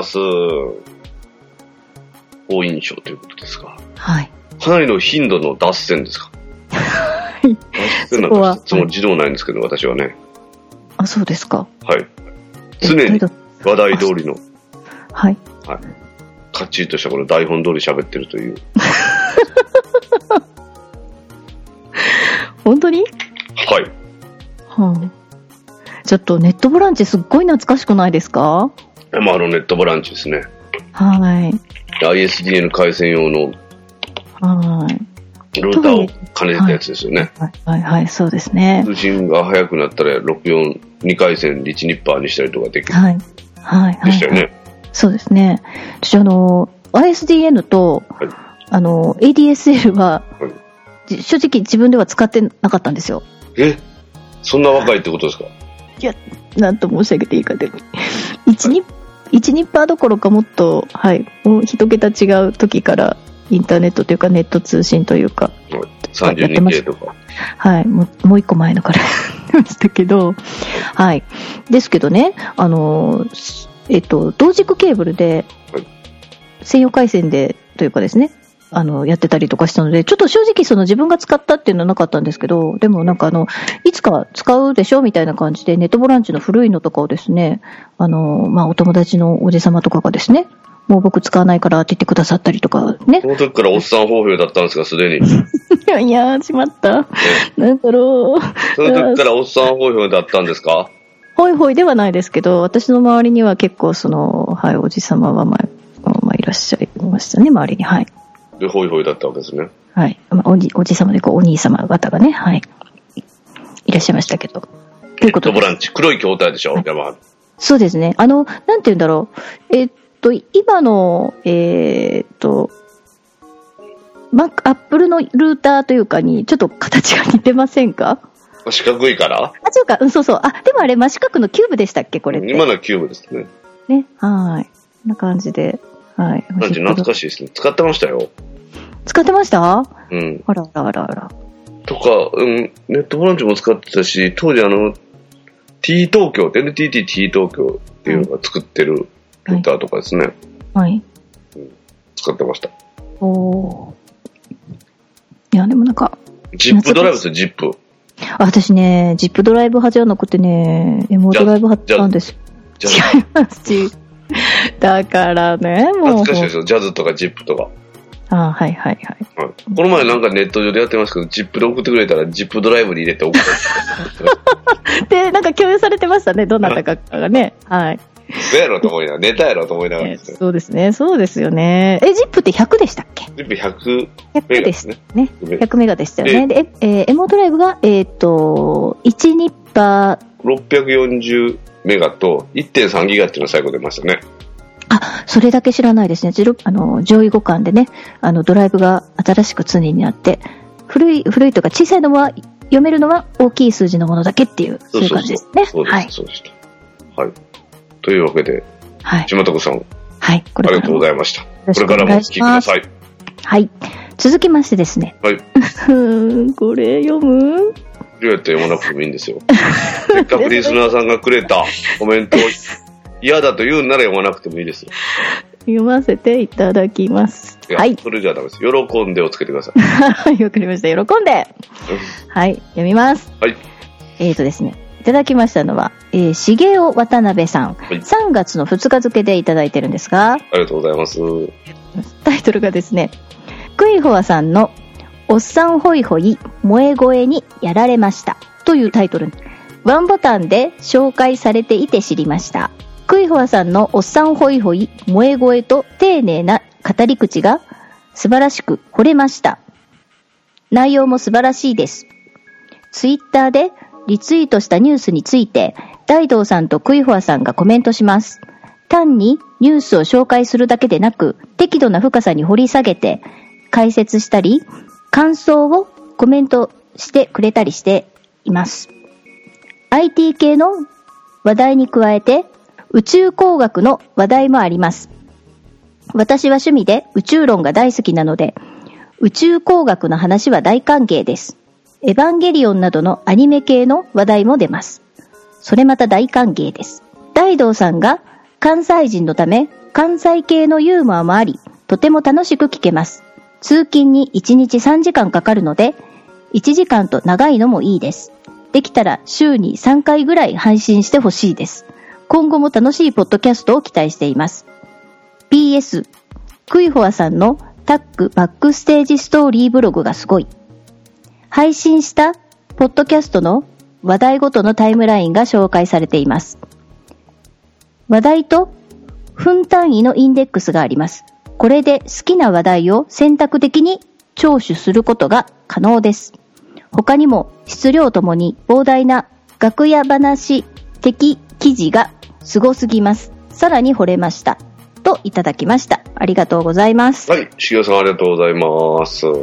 好印象ということですか。 はい。 かなりの頻度の脱線ですか。脱線なんかいつも自動ないんですけど、私はね。 あ、そうですか。 はい。常に話題通りの。 はい。 はい。かっちりとしたこの台本通り喋ってるという。 本当に？ はい。 はあ、ちょっとネットボランチすっごい懐かしくないですか？ まあ、ネットボランチですね。 はい。 ISDN 回線用のルーターを兼ねてたやつですよね。 はい、はい、はい、そうですね。 通信が速くなったら64、2回線リチニッパーにしたりとかできる。 はい。はい。 でしたよね。 そうですね。私ISDN と、はい、ADSL は、はい、正直自分では使ってなかったんですよ。 そんな若いってことですか？ いや、なんと申し上げていいかで。1ニッパーどころかもっと、はい、もう一桁違う時からインターネットというかネット通信というか、 32K とか。 はい、もう一個前のからやってましたけど、はい。ですけどね、同軸ケーブルで、専用回線でというかですね、やってたりとかしたので、ちょっと正直自分が使ったっていうのはなかったんですけど、でもなんかいつか使うでしょみたいな感じで、ネットボランチの古いのとかをですね、お友達のおじ様とかがですね、もう僕使わないからって言ってくださったりとかね。 その時からおっさん方表だったんですか、すでに。 いや、しまった。なんだろう。 その時からおっさん方表だったんですか？ ほいほいではないですけど、私の周りには結構はい、おじ様はまあ、いらっしゃいましたね、周りに。はい。 で、ホイホイだったわけですね。 はい。おじ様でお兄様方がね、はい。いらっしゃいましたけど。 ネットボランチ、黒い筐体でしょ、はい、 そうですね。なんて言うんだろう。今の、アップルのルーターというかに、ちょっと形が似てませんか？ 四角いから？ そうか、そうそう。でもあれ、真四角のキューブでしたっけ、これって。 今のはキューブですね。 ね、はい。こんな感じで。はい。 懐かしいですね。使ってましたよ。 使ってました？ うん。 あら。 とか、ネットボランチも使ってたし、当時T 東京、NTT T 東京っていうのが作ってるルーターとかですね。 はい。 使ってました。 おー。いや、でもなんか。 ZIP ドライブですよ、ZIP。 私ね、ZIP ドライブ派じゃなくてね、MO ドライブ派なんです。違いますし。だからね、もう。 懐かしいですよ、ジャズとか ZIP とか。 はい。この前なんかネット上でやってますけど、ZIP で送ってくれたら ZIP ドライブに入れて送ったで、なんか共有されてましたね、どなたかがね。はい。 そうやろと思いながら、ネタやろと思いながら、 そうですね、そうですよね。ZIP って100でしたっけ？ ZIP100 メガですね。 100メガでしたよね。で、MO ドライブが、1ニッパー。640メガと 1.3 ギガっていうのが最後出ましたね。 それだけ知らないですね。上位互換でね、ドライブが新しく常になって、古いというか小さいのは読めるのは大きい数字のものだけっていう、そういう感じですね。 そうです。はい。というわけで、はい。島徳さん。 はい。 ありがとうございました。これからもお聞きください。 はい。続きましてですね。 はい。 これ読む？ どうやって読まなくてもいいんですよ。せっかくリスナーさんがくれたコメントを嫌だと言うなら読まなくてもいいですよ。 読ませていただきます。 はい。それじゃダメです。喜んでをつけてください。 はい。わかりました。喜んで。はい。読みます。 はい。 ですね。いただきましたのは、重尾渡辺さん、はい。3月の2日付でいただいてるんですが。 ありがとうございます。 タイトルがですね、クイホアさんのおっさんホイホイ萌え声にやられましたというタイトル。ワンボタンで紹介されていて知りました。クイホアさんのおっさんホイホイ萌え声と丁寧な語り口が素晴らしく惚れました。内容も素晴らしいです。ツイッターでリツイートしたニュースについて大道さんとクイホアさんがコメントします。 単にニュースを紹介するだけでなく、適度な深さに掘り下げて解説したり、感想をコメントしてくれたりしています。IT 系の話題に加えて、宇宙工学の話題もあります。私は趣味で宇宙論が大好きなので、宇宙工学の話は大歓迎です。エヴァンゲリオンなどのアニメ系の話題も出ます。それまた大歓迎です。大道さんが関西人のため、関西系のユーモアもあり、とても楽しく聞けます。通勤に1日3時間かかるので、1時間と長いのもいいです。できたら週に3回ぐらい配信してほしいです。今後も楽しいポッドキャストを期待しています。PS、クイホアさんのタックバックステージストーリーブログがすごい。配信したポッドキャストの話題ごとのタイムラインが紹介されています。話題と分単位のインデックスがあります。これで好きな話題を選択的に聴取することが可能です。他にも質量ともに膨大な楽屋話的記事がすごすぎます。さらに惚れました。といただきました。ありがとうございます。 はい、しげおさんありがとうございます。はい。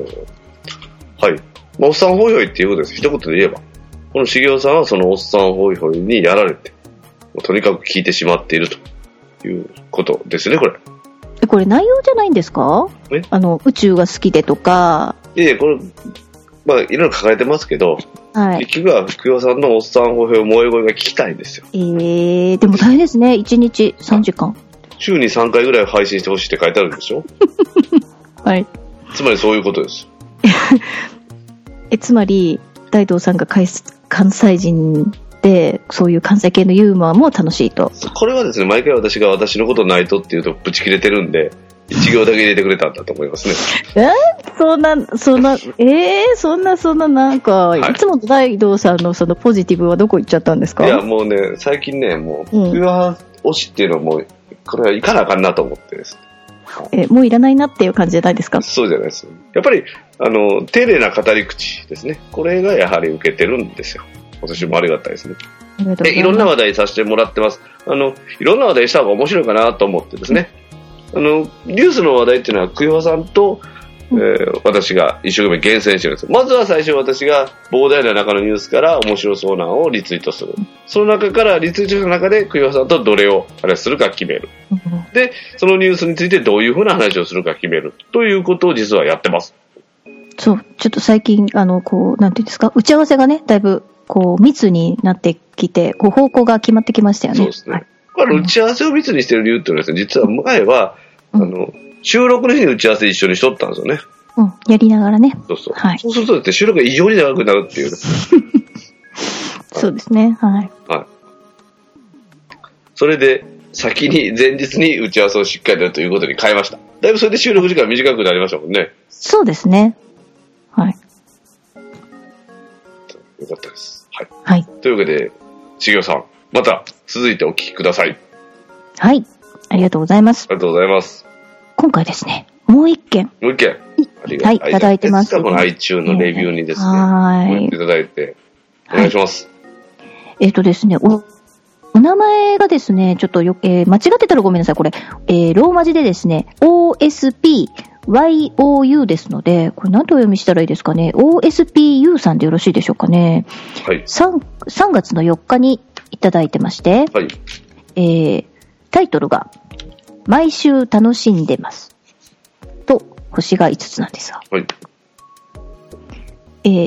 おっさんホイホイっていうことです。一言で言えば。このしげおさんはそのおっさんホイホイにやられて、とにかく聞いてしまっているということですね、これ。 これ内容じゃないんですか？宇宙が好きでとか。 これ、まあ、いろいろ書かれてますけど、はい、結局は福代さんのおっさんホイホイ萌え声が聞きたいんですよ。 でも大変ですね。1日3時間。 週に3回ぐらい配信してほしいって書いてあるんでしょ？ はい。 つまりそういうことです。 つまり、大道さんが関西人で、そういう関西系のユーモアも楽しいと。 これはですね、毎回私が私のことないとって言うとブチ切れてるんで、1行だけ入れてくれたんだと思いますね。 そんな、なんか、はい、いつも大道さんのそのポジティブはどこ行っちゃったんですか？ いや、もうね、最近ね、もう、福代推しっていうのはもう、これはいかなあかんなと思ってですね。 もういらないなっていう感じじゃないですか？ そうじゃないです。やっぱり、丁寧な語り口ですね。これがやはり受けてるんですよ。私もありがたいですね。いろんな話題させてもらってます。いろんな話題した方が面白いかなと思ってですね。ニュースの話題っていうのは、クイホさんと、私が一生懸命厳選してるんです。まずは最初私が膨大な中のニュースから面白そうなのをリツイートする。その中からリツイートした中でクイホさんとどれを話するか決める。で、そのニュースについてどういうふうな話をするか決める。ということを実はやってます。 そう、ちょっと最近、なんていうんですか、打ち合わせがね、だいぶ、密になってきて、方向が決まってきましたよね。 そうですね。はい、打ち合わせを密にしてる理由っていうのはですね、実は前は、収録の日に打ち合わせ一緒にしとったんですよね。 やりながらね。 そうそう。はい、そうするとですね、収録が異常に長くなるっていう。 そうですね。はい。はい。 それで、先に、前日に打ち合わせをしっかりやるということに変えました。だいぶそれで収録時間短くなりましたもんね。 そうですね。はい。 よかったです。はい。 はい。 というわけで、しげおさん、また続いてお聞きください。 はい。ありがとうございます。 ありがとうございます。 今回ですね、もう一件。 ありがとうはい、いただいてます。 この iTunes のレビューにですね、はい。いただいて、お願いします。 ですね、お名前がですね、ちょっと間違ってたらごめんなさい、これ。ローマ字でですね、OSPYOU ですので、これ何とお読みしたらいいですかね。OSPU さんでよろしいでしょうかね。はい。3月の4日にいただいてまして、はい。タイトルが、毎週楽しんでます。と、星が5つなんですが。はい。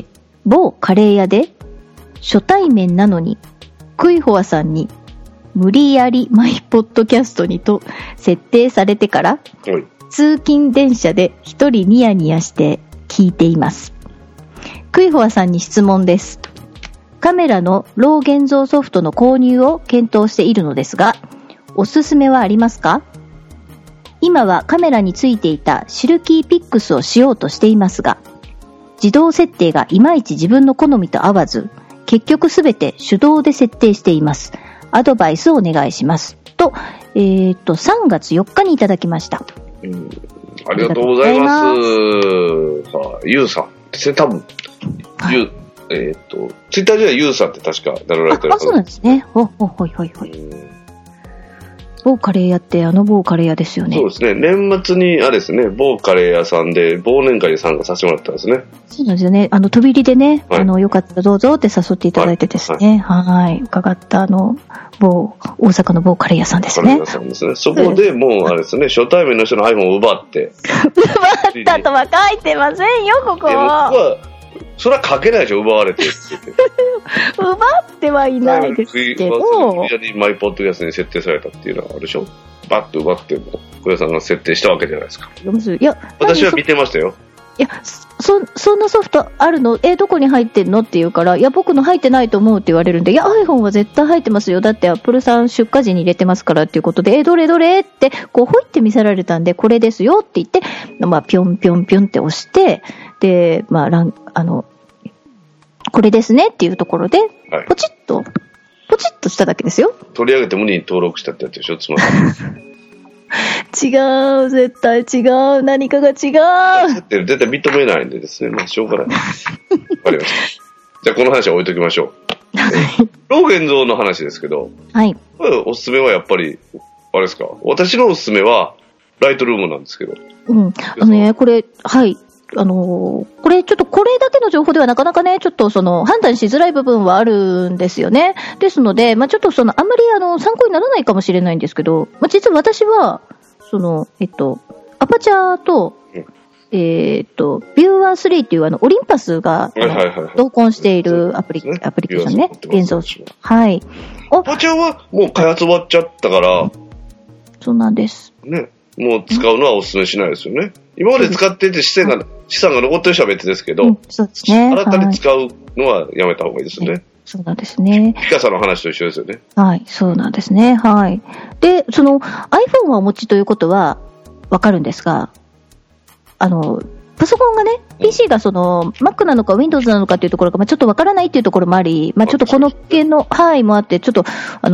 某カレー屋で、初対面なのに、クイホアさんに無理やりマイポッドキャストにと設定されてから、はい、通勤電車で一人ニヤニヤして聞いています。クイホアさんに質問です。カメラのロー現像ソフトの購入を検討しているのですが、おすすめはありますか？今はカメラについていたシルキーピックスをしようとしていますが、自動設定がいまいち自分の好みと合わず、結局すべて手動で設定しています。アドバイスをお願いします。と、3月4日にいただきました。 ありがとうございます。さあ、ゆうさんですね、多分。はい、ツイッターではゆうさんって確か名乗られてる。 そうなんですね。ほい。 某カレー屋って某カレー屋ですよね。 そうですね。年末にあれですね、某カレー屋さんで忘年会に参加させてもらったんですね。 そうなんですよね。飛び入りでね、はい、よかったらどうぞって誘っていただいてですね、はい、伺った大阪の某カレー屋さんですね。カレー屋さんですね。 そこでもうあれですね、初対面の人の iPhone を奪って。 奪ったとは書いてませんよ、ここは。 それは書けないでしょ、奪われてって言って。 奪ってはいないですけど。 マイポッドキャストに設定されたっていうのはあるでしょ。バッと奪っても、小屋さんが設定したわけじゃないですか。 いや、 私は見てましたよ。 いや、そんなソフトあるの？どこに入ってんのって言うから、いや、僕の入ってないと思うって言われるんで、いや、iPhone は絶対入ってますよ。だって、アップルさん出荷時に入れてますからっていうことで、どれどれって、こう、ほいって見せられたんで、これですよって言って、ぴょんぴょんぴょんって押して、で、これですねっていうところで、ポチッとしただけですよ。 取り上げて無理に登録したってやつでしょ、つまり。 違う、絶対違う、何かが違う。 絶対認めないんでですね、しょうがない。わかりました。じゃあこの話は置いときましょう。老現像の話ですけど、 はい。 おすすめはやっぱり、あれですか、私のおすすめは、ライトルームなんですけど。 これ、はい。これちょっとこれだけの情報ではなかなかね、ちょっと判断しづらい部分はあるんですよね。ですので、ちょっとあんまり参考にならないかもしれないんですけど、実は私は、アパチャーと、ビューアー3っていうオリンパスが、同梱しているアプリケーションね。現像集。はい。 アパチャーはもう開発終わっちゃったから。 そうなんです。 ね。もう使うのはお勧めしないですよね。今まで使っていて資産が残ってる人は別ですけど、 そうですね。 新たに使うのはやめた方がいいですよね。 そうなんですね。 ピカさんの話と一緒ですよね。 はい、そうなんですね。はい。で、iPhone はお持ちということはわかるんですが、パソコンがね、PC がMac なのか Windows なのかっていうところが、ちょっとわからないっていうところもあり、ちょっとこの件の、もあって、ちょっと、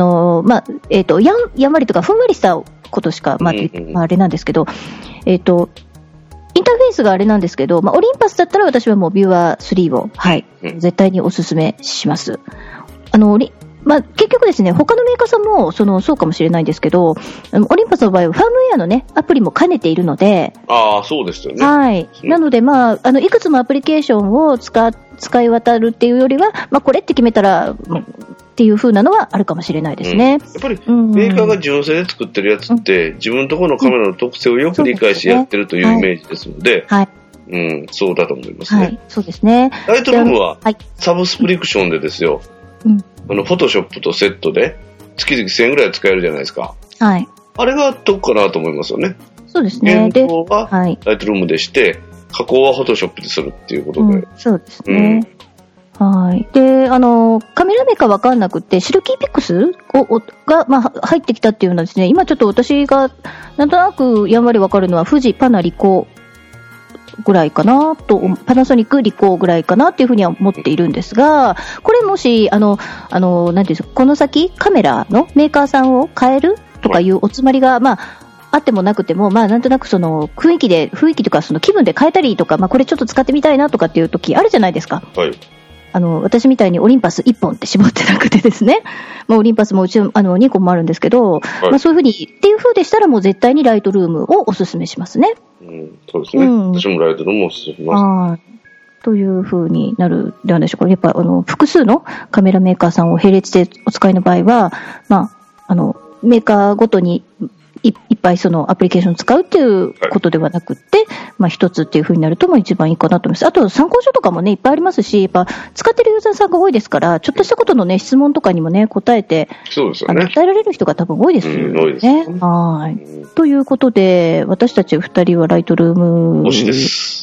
やんわりとかふんわりしたことしか、あれなんですけど、インターフェースがあれなんですけど、オリンパスだったら私はもうビューアー3を、絶対にお勧めします。結局ですね、他のメーカーさんも、そうかもしれないんですけど、オリンパスの場合はファームウェアのね、アプリも兼ねているので。 ああ、そうですよね。 はい。なので、いくつもアプリケーションを使い渡るっていうよりは、これって決めたら、っていう風なのはあるかもしれないですね。 やっぱり、メーカーが純正で作ってるやつって、自分のところのカメラの特性をよく理解してやってるというイメージですので、 はい。 そうだと思いますね。はい、 そうですね。 ライトルームは、サブスプリクションでですよ、フォトショップとセットで、月々1000円ぐらい使えるじゃないですか。 はい。あれが得かなと思いますよね。 そうですね。 現像はライトルームでして、加工はフォトショップでするっていうことで。 そうですね。はい。で、カメラメーカーわかんなくて、シルキーピックスが、入ってきたっていうのはですね、今ちょっと私が、なんとなくやんわりわかるのは、富士、パナ、リコぐらいかなと、パナソニック、リコぐらいかなっていうふうには思っているんですが、これもし、なんていうんですか、この先、カメラのメーカーさんを変えるとかいうおつまりが、あってもなくても、なんとなく雰囲気とか気分で変えたりとか、これちょっと使ってみたいなとかっていう時あるじゃないですか。 はい。 私みたいにオリンパス1本って絞ってなくてですね。オリンパスもうち2個もあるんですけど、そういう風に、っていう風でしたらもう絶対にライトルームをおすすめしますね。 そうですね。私もライトルームをおすすめします。 という風になるではないでしょうか。やっぱ複数のカメラメーカーさんを並列でお使いの場合は、メーカーごとにいっぱいアプリケーションを使うっていうことではなくって、一つっていう風になると一番いいかなと思います。あと参考書とかもね、いっぱいありますし、やっぱ使ってるユーザーさんが多いですから、ちょっとしたことのね、質問とかにもね、答えて、 そうですよね。 答えられる人が多分多いですよね。 多いですね。 はい。ということで、私たち2人はライトルーム。 推しです。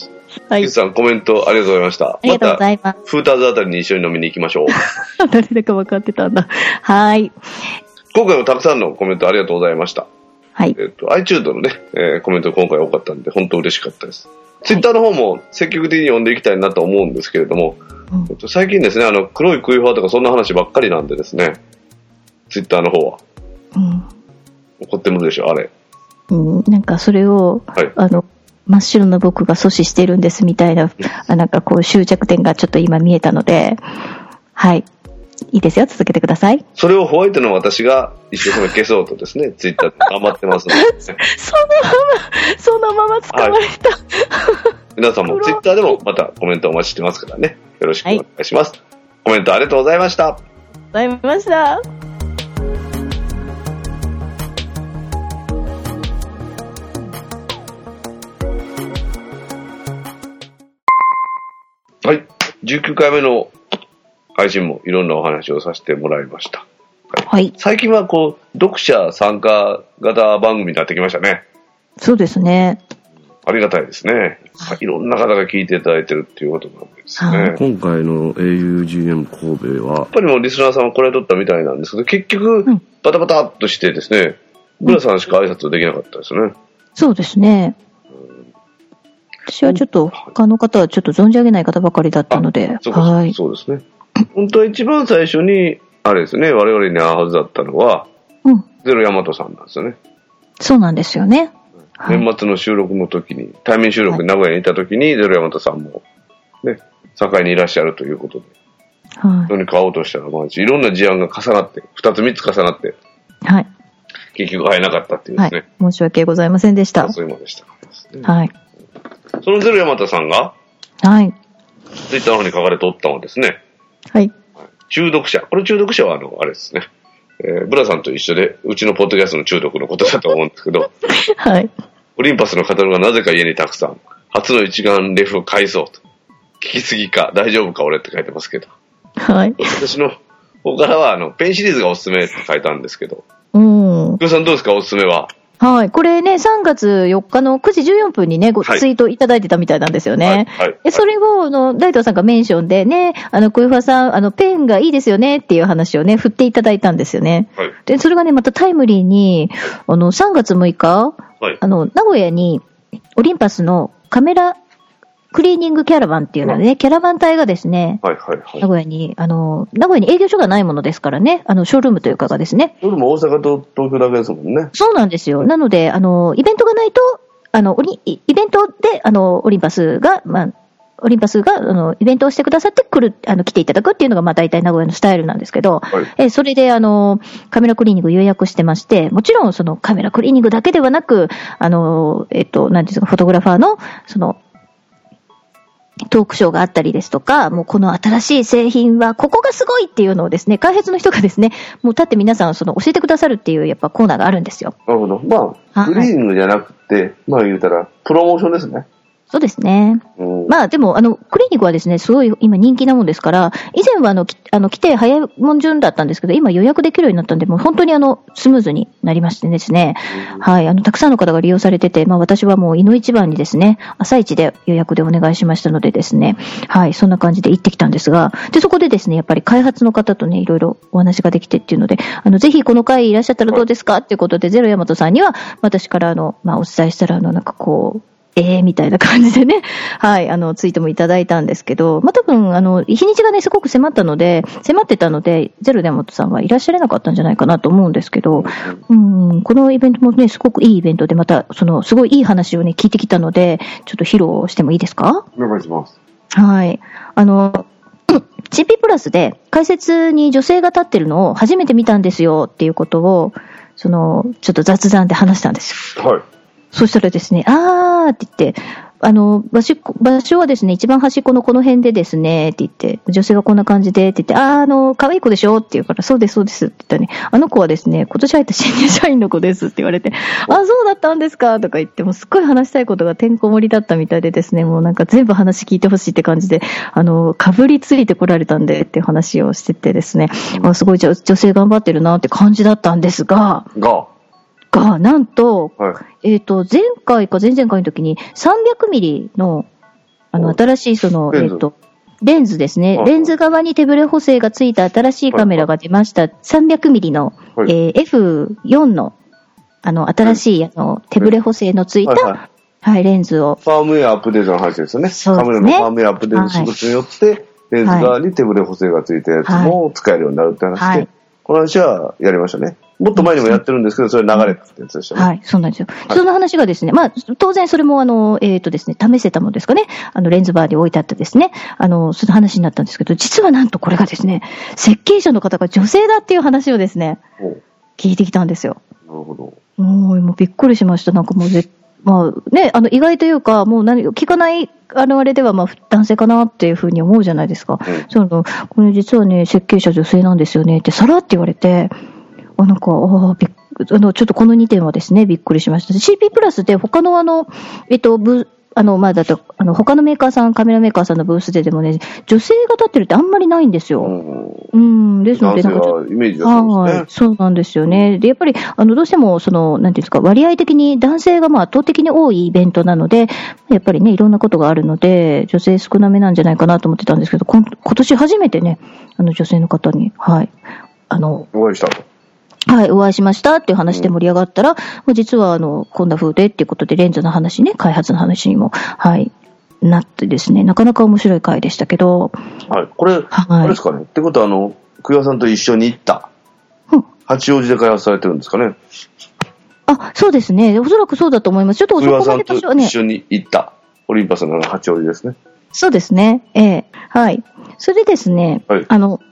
はい。 ゆうさん、コメントありがとうございました。 ありがとうございます。 フーターズあたりに一緒に飲みに行きましょう。 誰だか分かってたんだ。はい。 今回もたくさんのコメントありがとうございました。 はい。 iTunes のね、コメント今回多かったんで、本当嬉しかったです。Twitter の方も積極的に読んでいきたいなと思うんですけれども、最近ですね、黒いクイファーとかそんな話ばっかりなんでですね、Twitter の方は。怒ってるでしょ、あれ。 なんかそれを、真っ白な僕が阻止してるんですみたいな、なんかこう執着点がちょっと今見えたので、はい。 いいですよ、続けてください。 それをホワイトの私が一生懸命消そうとですね、ツイッターで頑張ってますので、ね、 そのまま使われた。はい、 皆さんもツイッターでもまたコメントお待ちしてますからね。よろしくお願いします。はい、コメントありがとうございました。 ありがとうございました。 はい。19回目の配信もいろんなお話をさせてもらいました。はい。最近は読者参加型番組になってきましたね。 そうですね。 ありがたいですね。いろんな方が聞いていただいてるっていうことなんですね。 今回の augm 神戸はやっぱりもうリスナーさんはこれ取ったみたいなんですけど、結局バタバタっとしてですね、ブラさんしか挨拶できなかったですよね。 そうですね。私はちょっと他の方はちょっと存じ上げない方ばかりだったので、 はい。そうですね。本当は一番最初にあれですね、我々に会うはずだったのは、ゼロヤマトさんなんですよね。 そうなんですよね。 年末の収録の時に、対面収録に名古屋にいた時に、ゼロヤマトさんもね、堺にいらっしゃるということで、人に会おうとしたら、いろんな事案が重なって、2つ3つ重なって、はい。結局会えなかったっていうですね。 申し訳ございませんでした。 そういうものでした。 はい。 そのゼロヤマトさんが、 はい。 ツイッターの方に書かれておったのはですね、 はい。 中毒者。これ中毒者はあれですね。ブラさんと一緒で、うちのポッドキャストの中毒のことだと思うんですけど、 はい。 オリンパスのカタログがなぜか家にたくさん、初の一眼レフを買いそうと。聞きすぎか、大丈夫か俺って書いてますけど。 はい。 私の方からは、ペンシリーズがおすすめって書いたんですけど。 ブラさんどうですか、おすすめは。 はい。これね、3月4日の9時14分にね、ツイートいただいてたみたいなんですよね。はい。それを、大東さんがメンションでね、小岩さん、ペンがいいですよねっていう話をね、振っていただいたんですよね。はい。で、それがね、またタイムリーに、3月6日、はい。名古屋に、オリンパスのカメラクリーニングキャラバンっていうのでね、キャラバン隊がですね、はいはいはい。名古屋に営業所がないものですからね、ショールームというかがですね。 ショールーム大阪と東京だけですもんね。 そうなんですよ。はい、なので、イベントがないと、イベントで、オリンパスが、イベントをしてくださって来ていただくっていうのが、大体名古屋のスタイルなんですけど、はい、それで、カメラクリーニング予約してまして、もちろん、そのカメラクリーニングだけではなく、なんていうんですか、フォトグラファーの、トークショーがあったりですとか、もうこの新しい製品はここがすごいっていうのをですね、開発の人がですね、もう立って皆さん教えてくださるっていうやっぱコーナーがあるんですよ。 なるほど。クリーニングじゃなくて、言うたらプロモーションですね。 そうですね。でも、クリニックはですね、すごい今人気なもんですから、以前は来て早いもん順だったんですけど、今予約できるようになったんで、もう本当にスムーズになりましてですね、はい、たくさんの方が利用されてて、私はもう、いの一番にですね、朝一で予約でお願いしましたのでですね、はい、そんな感じで行ってきたんですが、で、そこでですね、やっぱり開発の方とね、いろいろお話ができてっていうので、ぜひこの回いらっしゃったらどうですかっていうことで、ゼロヤマトさんには、私からお伝えしたら、みたいな感じでね、はい、ツイートもいただいたんですけど、多分、日にちがね、すごく迫ってたので、ゼロヤマトさんはいらっしゃれなかったんじゃないかなと思うんですけど、このイベントもね、すごくいいイベントで、また、すごいいい話をね、聞いてきたので、ちょっと披露してもいいですか？ お願いします。 はい。CP プラスで解説に女性が立ってるのを初めて見たんですよっていうことを、ちょっと雑談で話したんですよ。はい。そしたらですね、って言って、場所はですね、一番端っこのこの辺でですね、って言って、女性がこんな感じで、って言って、可愛い子でしょって言うから、そうです、そうです、って言ったらね、あの子はですね、今年入った新入社員の子ですって言われて、そうだったんですかとか言って、もうすっごい話したいことがてんこ盛りだったみたいでですね、もうなんか全部話聞いてほしいって感じで、かぶりついてこられたんでっていう話をしててですね、すごい女性頑張ってるなって感じだったんですが、なんと、前回か前々回の時に300ミリの、新しいレンズですね。レンズ側に手ブレ補正がついた新しいカメラが出ました。300ミリの、F4 の、新しい、手ブレ補正のついた、レンズを。 ファームウェアアップデートの話ですよね。カメラのファームウェアアップデートすることによって、レンズ側に手ブレ補正がついたやつも使えるようになるって話で。 この話はやりましたね。もっと前にもやってるんですけど、それ流れたってやつでしたね。 はい、そうなんですよ。はい、その話がですね、まあ、当然それもですね、試せたものですかね、レンズバーで置いてあってですね、その話になったんですけど、実はなんとこれがですね、設計者の方が女性だっていう話をですね、聞いてきたんですよ。 なるほど。 もうびっくりしました。なんかもうまあね、意外というか、もう聞かない、あれでは、まあ、男性かなっていうふうに思うじゃないですか。これ実はね、設計者女性なんですよねって、さらって言われて、なんか、ちょっとこの2点はですね、びっくりしました。CP プラスで他のまあ、だと、他のメーカーさん、カメラメーカーさんのブースでもね、女性が立ってるってあんまりないんですよ。ですので、なんかイメージがそうですね。 そうなんですよね。で、やっぱり、どうしても、なんていうんですか、割合的に男性がまあ圧倒的に多いイベントなので、やっぱりね、いろんなことがあるので、女性少なめなんじゃないかなと思ってたんですけど、今年初めてね、女性の方に、はい、 お会いしたと。 はい、お会いしましたっていう話で盛り上がったら、実はこんな風でっていうことでレンズの話ね、開発の話にも、はい、なってですね、なかなか面白い回でしたけど。 はい、これ、あれですかね。ってことは久谷さんと一緒に行った、八王子で開発されてるんですかね。 あ、そうですね。おそらくそうだと思います。ちょっとそこまで場所はね。 久谷さんと一緒に行った、オリンパスの八王子ですね。 そうですね。はい。それでですね、はい、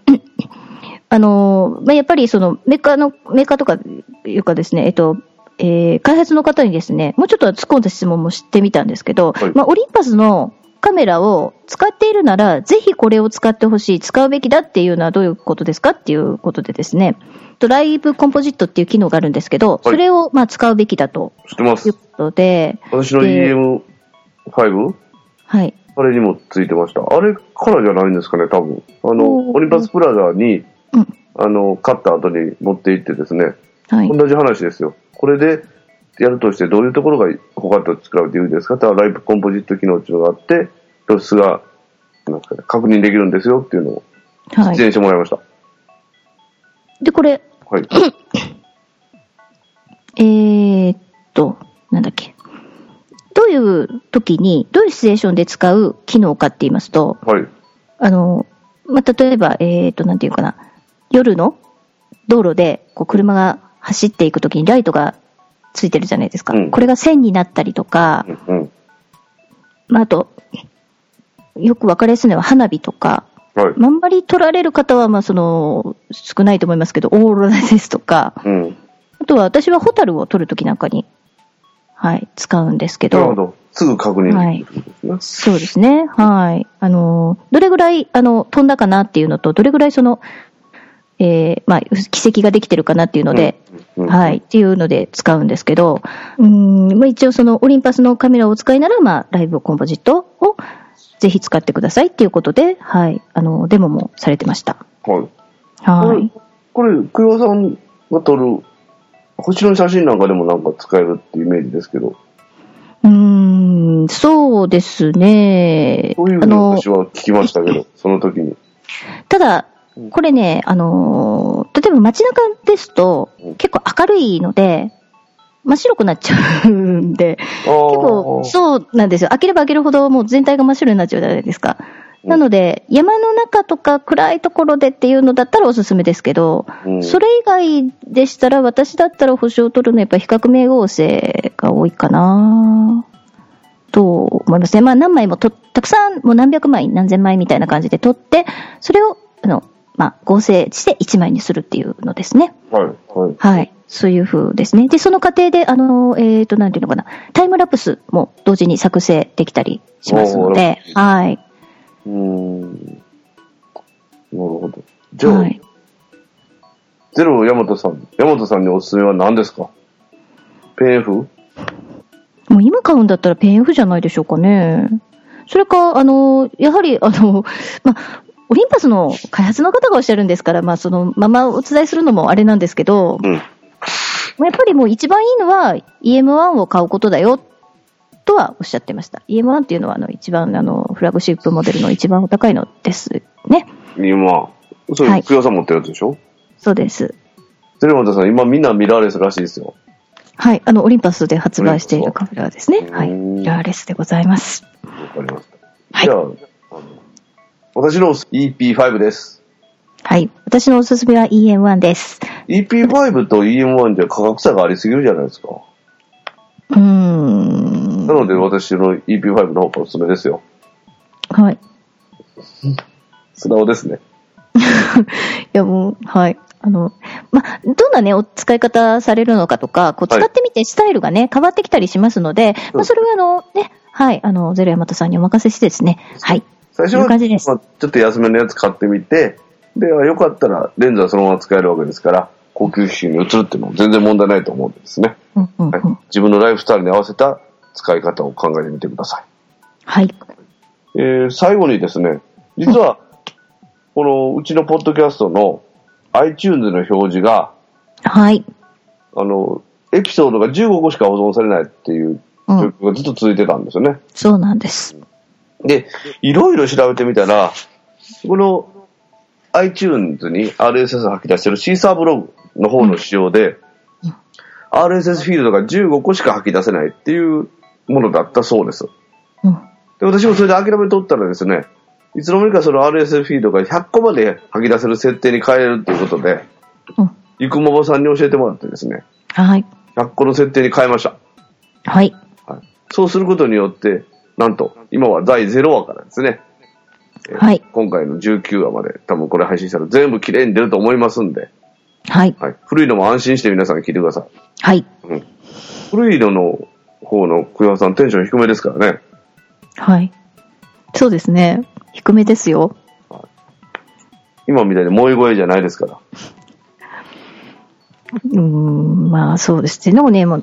やっぱりメーカーとかいうかですね、開発の方にですね、もうちょっと突っ込んだ質問もしてみたんですけど、はい、オリンパスのカメラを使っているなら、ぜひこれを使ってほしい、使うべきだっていうのはどういうことですかっていうことでですね、ライブコンポジットっていう機能があるんですけど、はい、それを使うべきだということで、 私の EM5？ はい。あれにもついてました。あれからじゃないんですかね、多分。オリンパスプラザに、買った後に持って行ってですね、はい、同じ話ですよ。これでやるとしてどういうところが他と違うというんですか？ライブコンポジット機能っていうのがあって、露出がなんか、ね、確認できるんですよっていうのを実演してもらいました。はい、 で、これ、はい、なんだっけ。どういう時に、どういうシチュエーションで使う機能かって言いますと、はい、例えば、なんていうかな、夜の道路で車が走っていくときにライトがついてるじゃないですか。これが線になったりとか、あと、よく分かりやすいのは花火とか、あんまり撮られる方は、少ないと思いますけど、オーロラですとか、あとは私はホタルを撮るときなんかに、はい、使うんですけど。 なるほど。すぐ確認できるんですね。 そうですね。はい。どれぐらい、飛んだかなっていうのと、どれぐらい軌跡ができてるかなっていうので、はい、っていうので使うんですけど、一応オリンパスのカメラをお使いなら、ライブコンポジットをぜひ使ってくださいっていうことで、はい、デモもされてました。はい。はい。 これ、久谷さんが撮る、星の写真なんかでもなんか使えるっていうイメージですけど。 そうですね。 そういうの私は聞きましたけど、その時に。 ただ、これね、例えば街中ですと、結構明るいので、真っ白くなっちゃうんで、結構、そうなんですよ。開ければ開けるほどもう全体が真っ白になっちゃうじゃないですか。なので、山の中とか暗いところでっていうのだったらおすすめですけど、それ以外でしたら、私だったら星を撮るのはやっぱり比較明合成が多いかなと思いますね。何枚もたくさん、もう何百枚、何千枚みたいな感じで撮って、それを、合成して1枚にするっていうのですね。はい。はい。はい。そういう風ですね。で、その過程で、なんていうのかな、タイムラプスも同時に作成できたりしますので、はい。 なるほど。じゃあ、はい、ゼロ大和さんにおすすめは何ですか？ペン F？ もう今買うんだったらペン F じゃないでしょうかね。それか、やはり、オリンパスの開発の方がおっしゃるんですから、そのままお伝えするのもあれなんですけど、やっぱりもう一番いいのは EM1 を買うことだよ、とはおっしゃってました。EM1 っていうのは一番フラグシップモデルの一番お高いのですね。 EM1。それ、久谷さん持ってるやつでしょ？ そうです。 ゼロマタさん、今みんなミラーレスらしいですよ。 はい、オリンパスで発売しているカメラですね。はい。ミラーレスでございます。 わかりました。はい。じゃあ、私の EP5 です。 はい。私のおすすめは EM1 です。 EP5 と EM1 じゃ価格差がありすぎるじゃないですか。なので私の EP5 の方がおすすめですよ。 はい。 素直ですね。 いやもう、はい。どんなね、お使い方されるのかとか、こう使ってみてスタイルがね、変わってきたりしますので、それはね、はい、ゼロヤマトさんにお任せしてですね、はい。 最初は、ちょっと安めのやつ買ってみて、で、よかったらレンズはそのまま使えるわけですから、高級機種に移るっていうのも全然問題ないと思うんですね。はい、自分のライフスタイルに合わせた使い方を考えてみてください。 はい。 最後にですね、実は、このうちのポッドキャストの iTunes の表示が、 はい。 エピソードが15個しか保存されないっていう状況がずっと続いてたんですよね。 そうなんです。 で、いろいろ調べてみたら、この iTunes に RSS 吐き出してるシーサーブログの方の仕様で、RSS フィールドが15個しか吐き出せないっていうものだったそうです。で、私もそれで諦めとったらですね、いつの間にかその RSS フィードが100個まで吐き出せる設定に変えれるということで、ゆくもばさんに教えてもらってですね、 はい。 100個の設定に変えました。 はい。 そうすることによって、なんと、今は第0話からですね、 はい。 今回の19話まで、多分これ配信したら全部綺麗に出ると思いますんで、 はい。 古いのも安心して皆さん聞いてください。 はい。 古いのの方の栗原さんテンション低めですからね。はい。 そうですね。低めですよ。 今みたいに萌え声じゃないですから。 まあそうですね。でもね、ま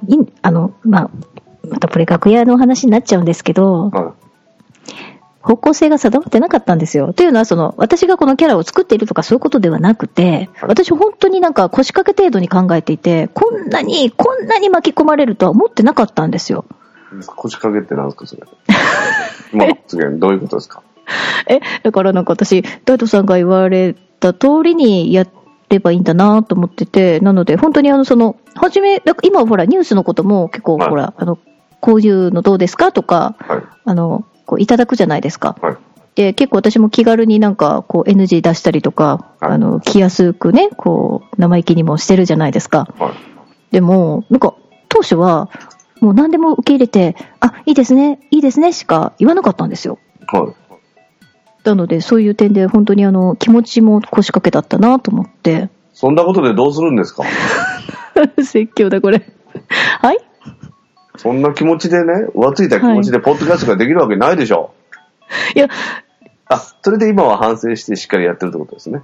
たこれ楽屋の話になっちゃうんですけど、方向性が定まってなかったんですよ。というのは私がこのキャラを作っているとかそういうことではなくて、私本当になんか腰掛け程度に考えていて、こんなに巻き込まれるとは思ってなかったんですよ。 腰掛けって何ですかそれ。今の発言どういうことですか？ だからなんか私、大東さんが言われた通りにやればいいんだなと思ってて、なので本当に初め、今ほらニュースのことも結構、ほら、こういうのどうですかとか、こういただくじゃないですか。で、結構私も気軽になんかこう NG 出したりとか、気安くね、こう生意気にもしてるじゃないですか。でも、なんか当初はもう何でも受け入れて、いいですね、いいですねしか言わなかったんですよ。なので、そういう点で本当に気持ちも腰掛けだったなと思って。 そんなことでどうするんですか？ 説教だ、これ。はい？ そんな気持ちでね、浮ついた気持ちでポッドキャストができるわけないでしょ。 いや。 それで今は反省してしっかりやってるってことですね。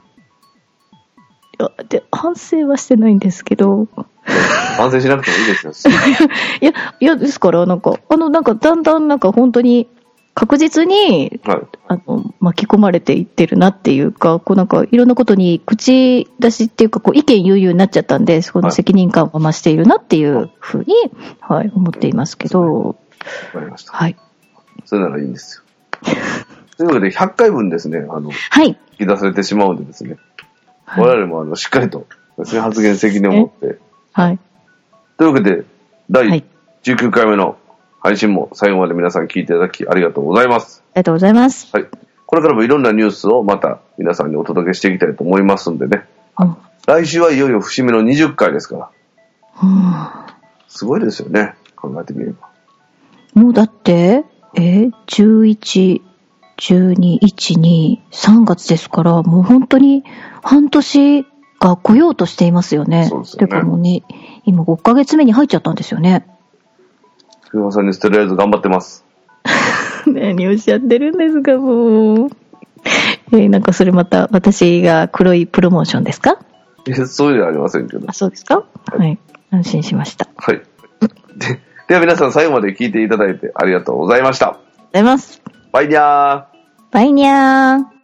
反省はしてないんですけど。 反省しなくてもいいですよ。 いや、ですから、なんかだんだんなんか本当に、確実に、巻き込まれていってるなっていうか、こうなんかいろんなことに口出しっていうか、こう意見言うようになっちゃったんで、そこの責任感を増しているなっていうふうに、思っていますけど。わかりました。 はい。 それならいいんですよ。というわけで、100回分ですね、引き出されてしまうんでですね、我々もしっかりとですね、発言責任を持って。というわけで、第19回目の配信も最後まで皆さん聞いていただきありがとうございます。 ありがとうございます。 これからもいろんなニュースをまた皆さんにお届けしていきたいと思いますんでね。来週はいよいよ節目の20回ですから。すごいですよね。考えてみれば。 もうだって、11、12、1、2、3月ですから、もう本当に半年が来ようとしていますよね。 そうですよね。 てかもうね、今5ヶ月目に入っちゃったんですよね。 福山さんにとりあえず頑張ってます。 何をおっしゃってるんですか、もう。なんかそれまた私が黒いプロモーションですか？ そういうのはありませんけど。 そうですか？はい。安心しました。 はい。では皆さん最後まで聞いていただいてありがとうございました。 ありがとうございます。 バイニャー。 バイニャー。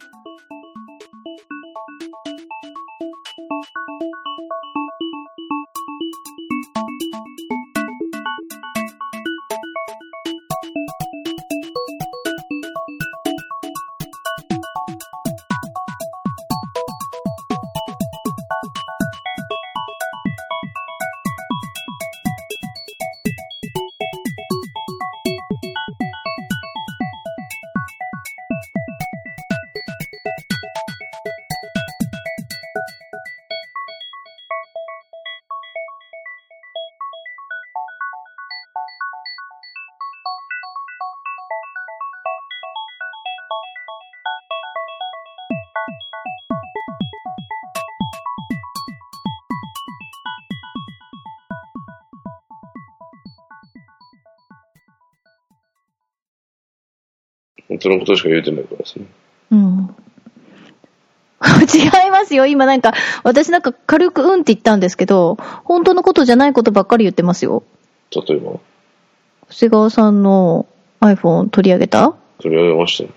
本当のことしか言うてないからですね。 うん。違いますよ。今なんか、私なんか軽くうんって言ったんですけど、本当のことじゃないことばっかり言ってますよ。 例えば長谷川さんの iPhone 取り上げた？ 取り上げましたよ。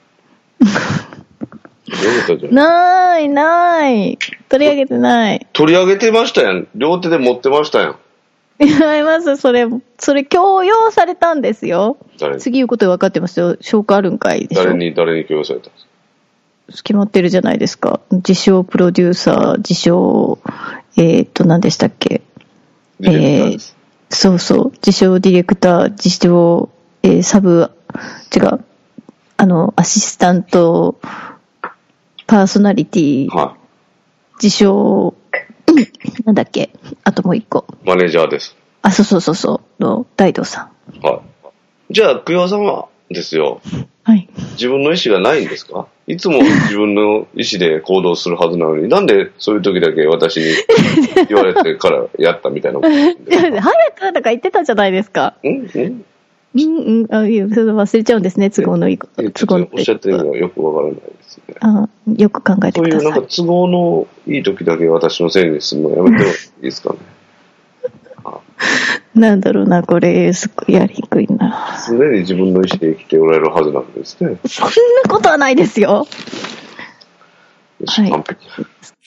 ない。取り上げてない。 取り上げてましたやん。両手で持ってましたやん。 違います。それ強要されたんですよ。次言うこと分かってますよ。証拠あるんかいでしょ。 誰に強要されたんですか？ 決まってるじゃないですか。自称プロデューサー、自称、何でしたっけ。そうそう。自称ディレクター、自称、サブ、違う。アシスタント、パーソナリティ、はい、自称、なんだっけ、あともう一個。 マネージャーです。 あ、そうの大道さん。 はい。じゃあ、久代様ですよ。 はい。 自分の意思がないんですか？いつも自分の意思で行動するはずなのに、なんでそういう時だけ私に言われてからやったみたいなこと早くとか言ってたじゃないですか。いや、それ忘れちゃうんですね、都合のいいこと。 都合のいいこと。おっしゃってるのはよくわからないですね。 よく考えてください。 そういうなんか都合のいい時だけ私のせいにするのやめてもいいですかね。 なんだろうな、これ、すっごいやりにくいな。 常に自分の意思で生きておられるはずなんですね。 そんなことはないですよ。 完璧。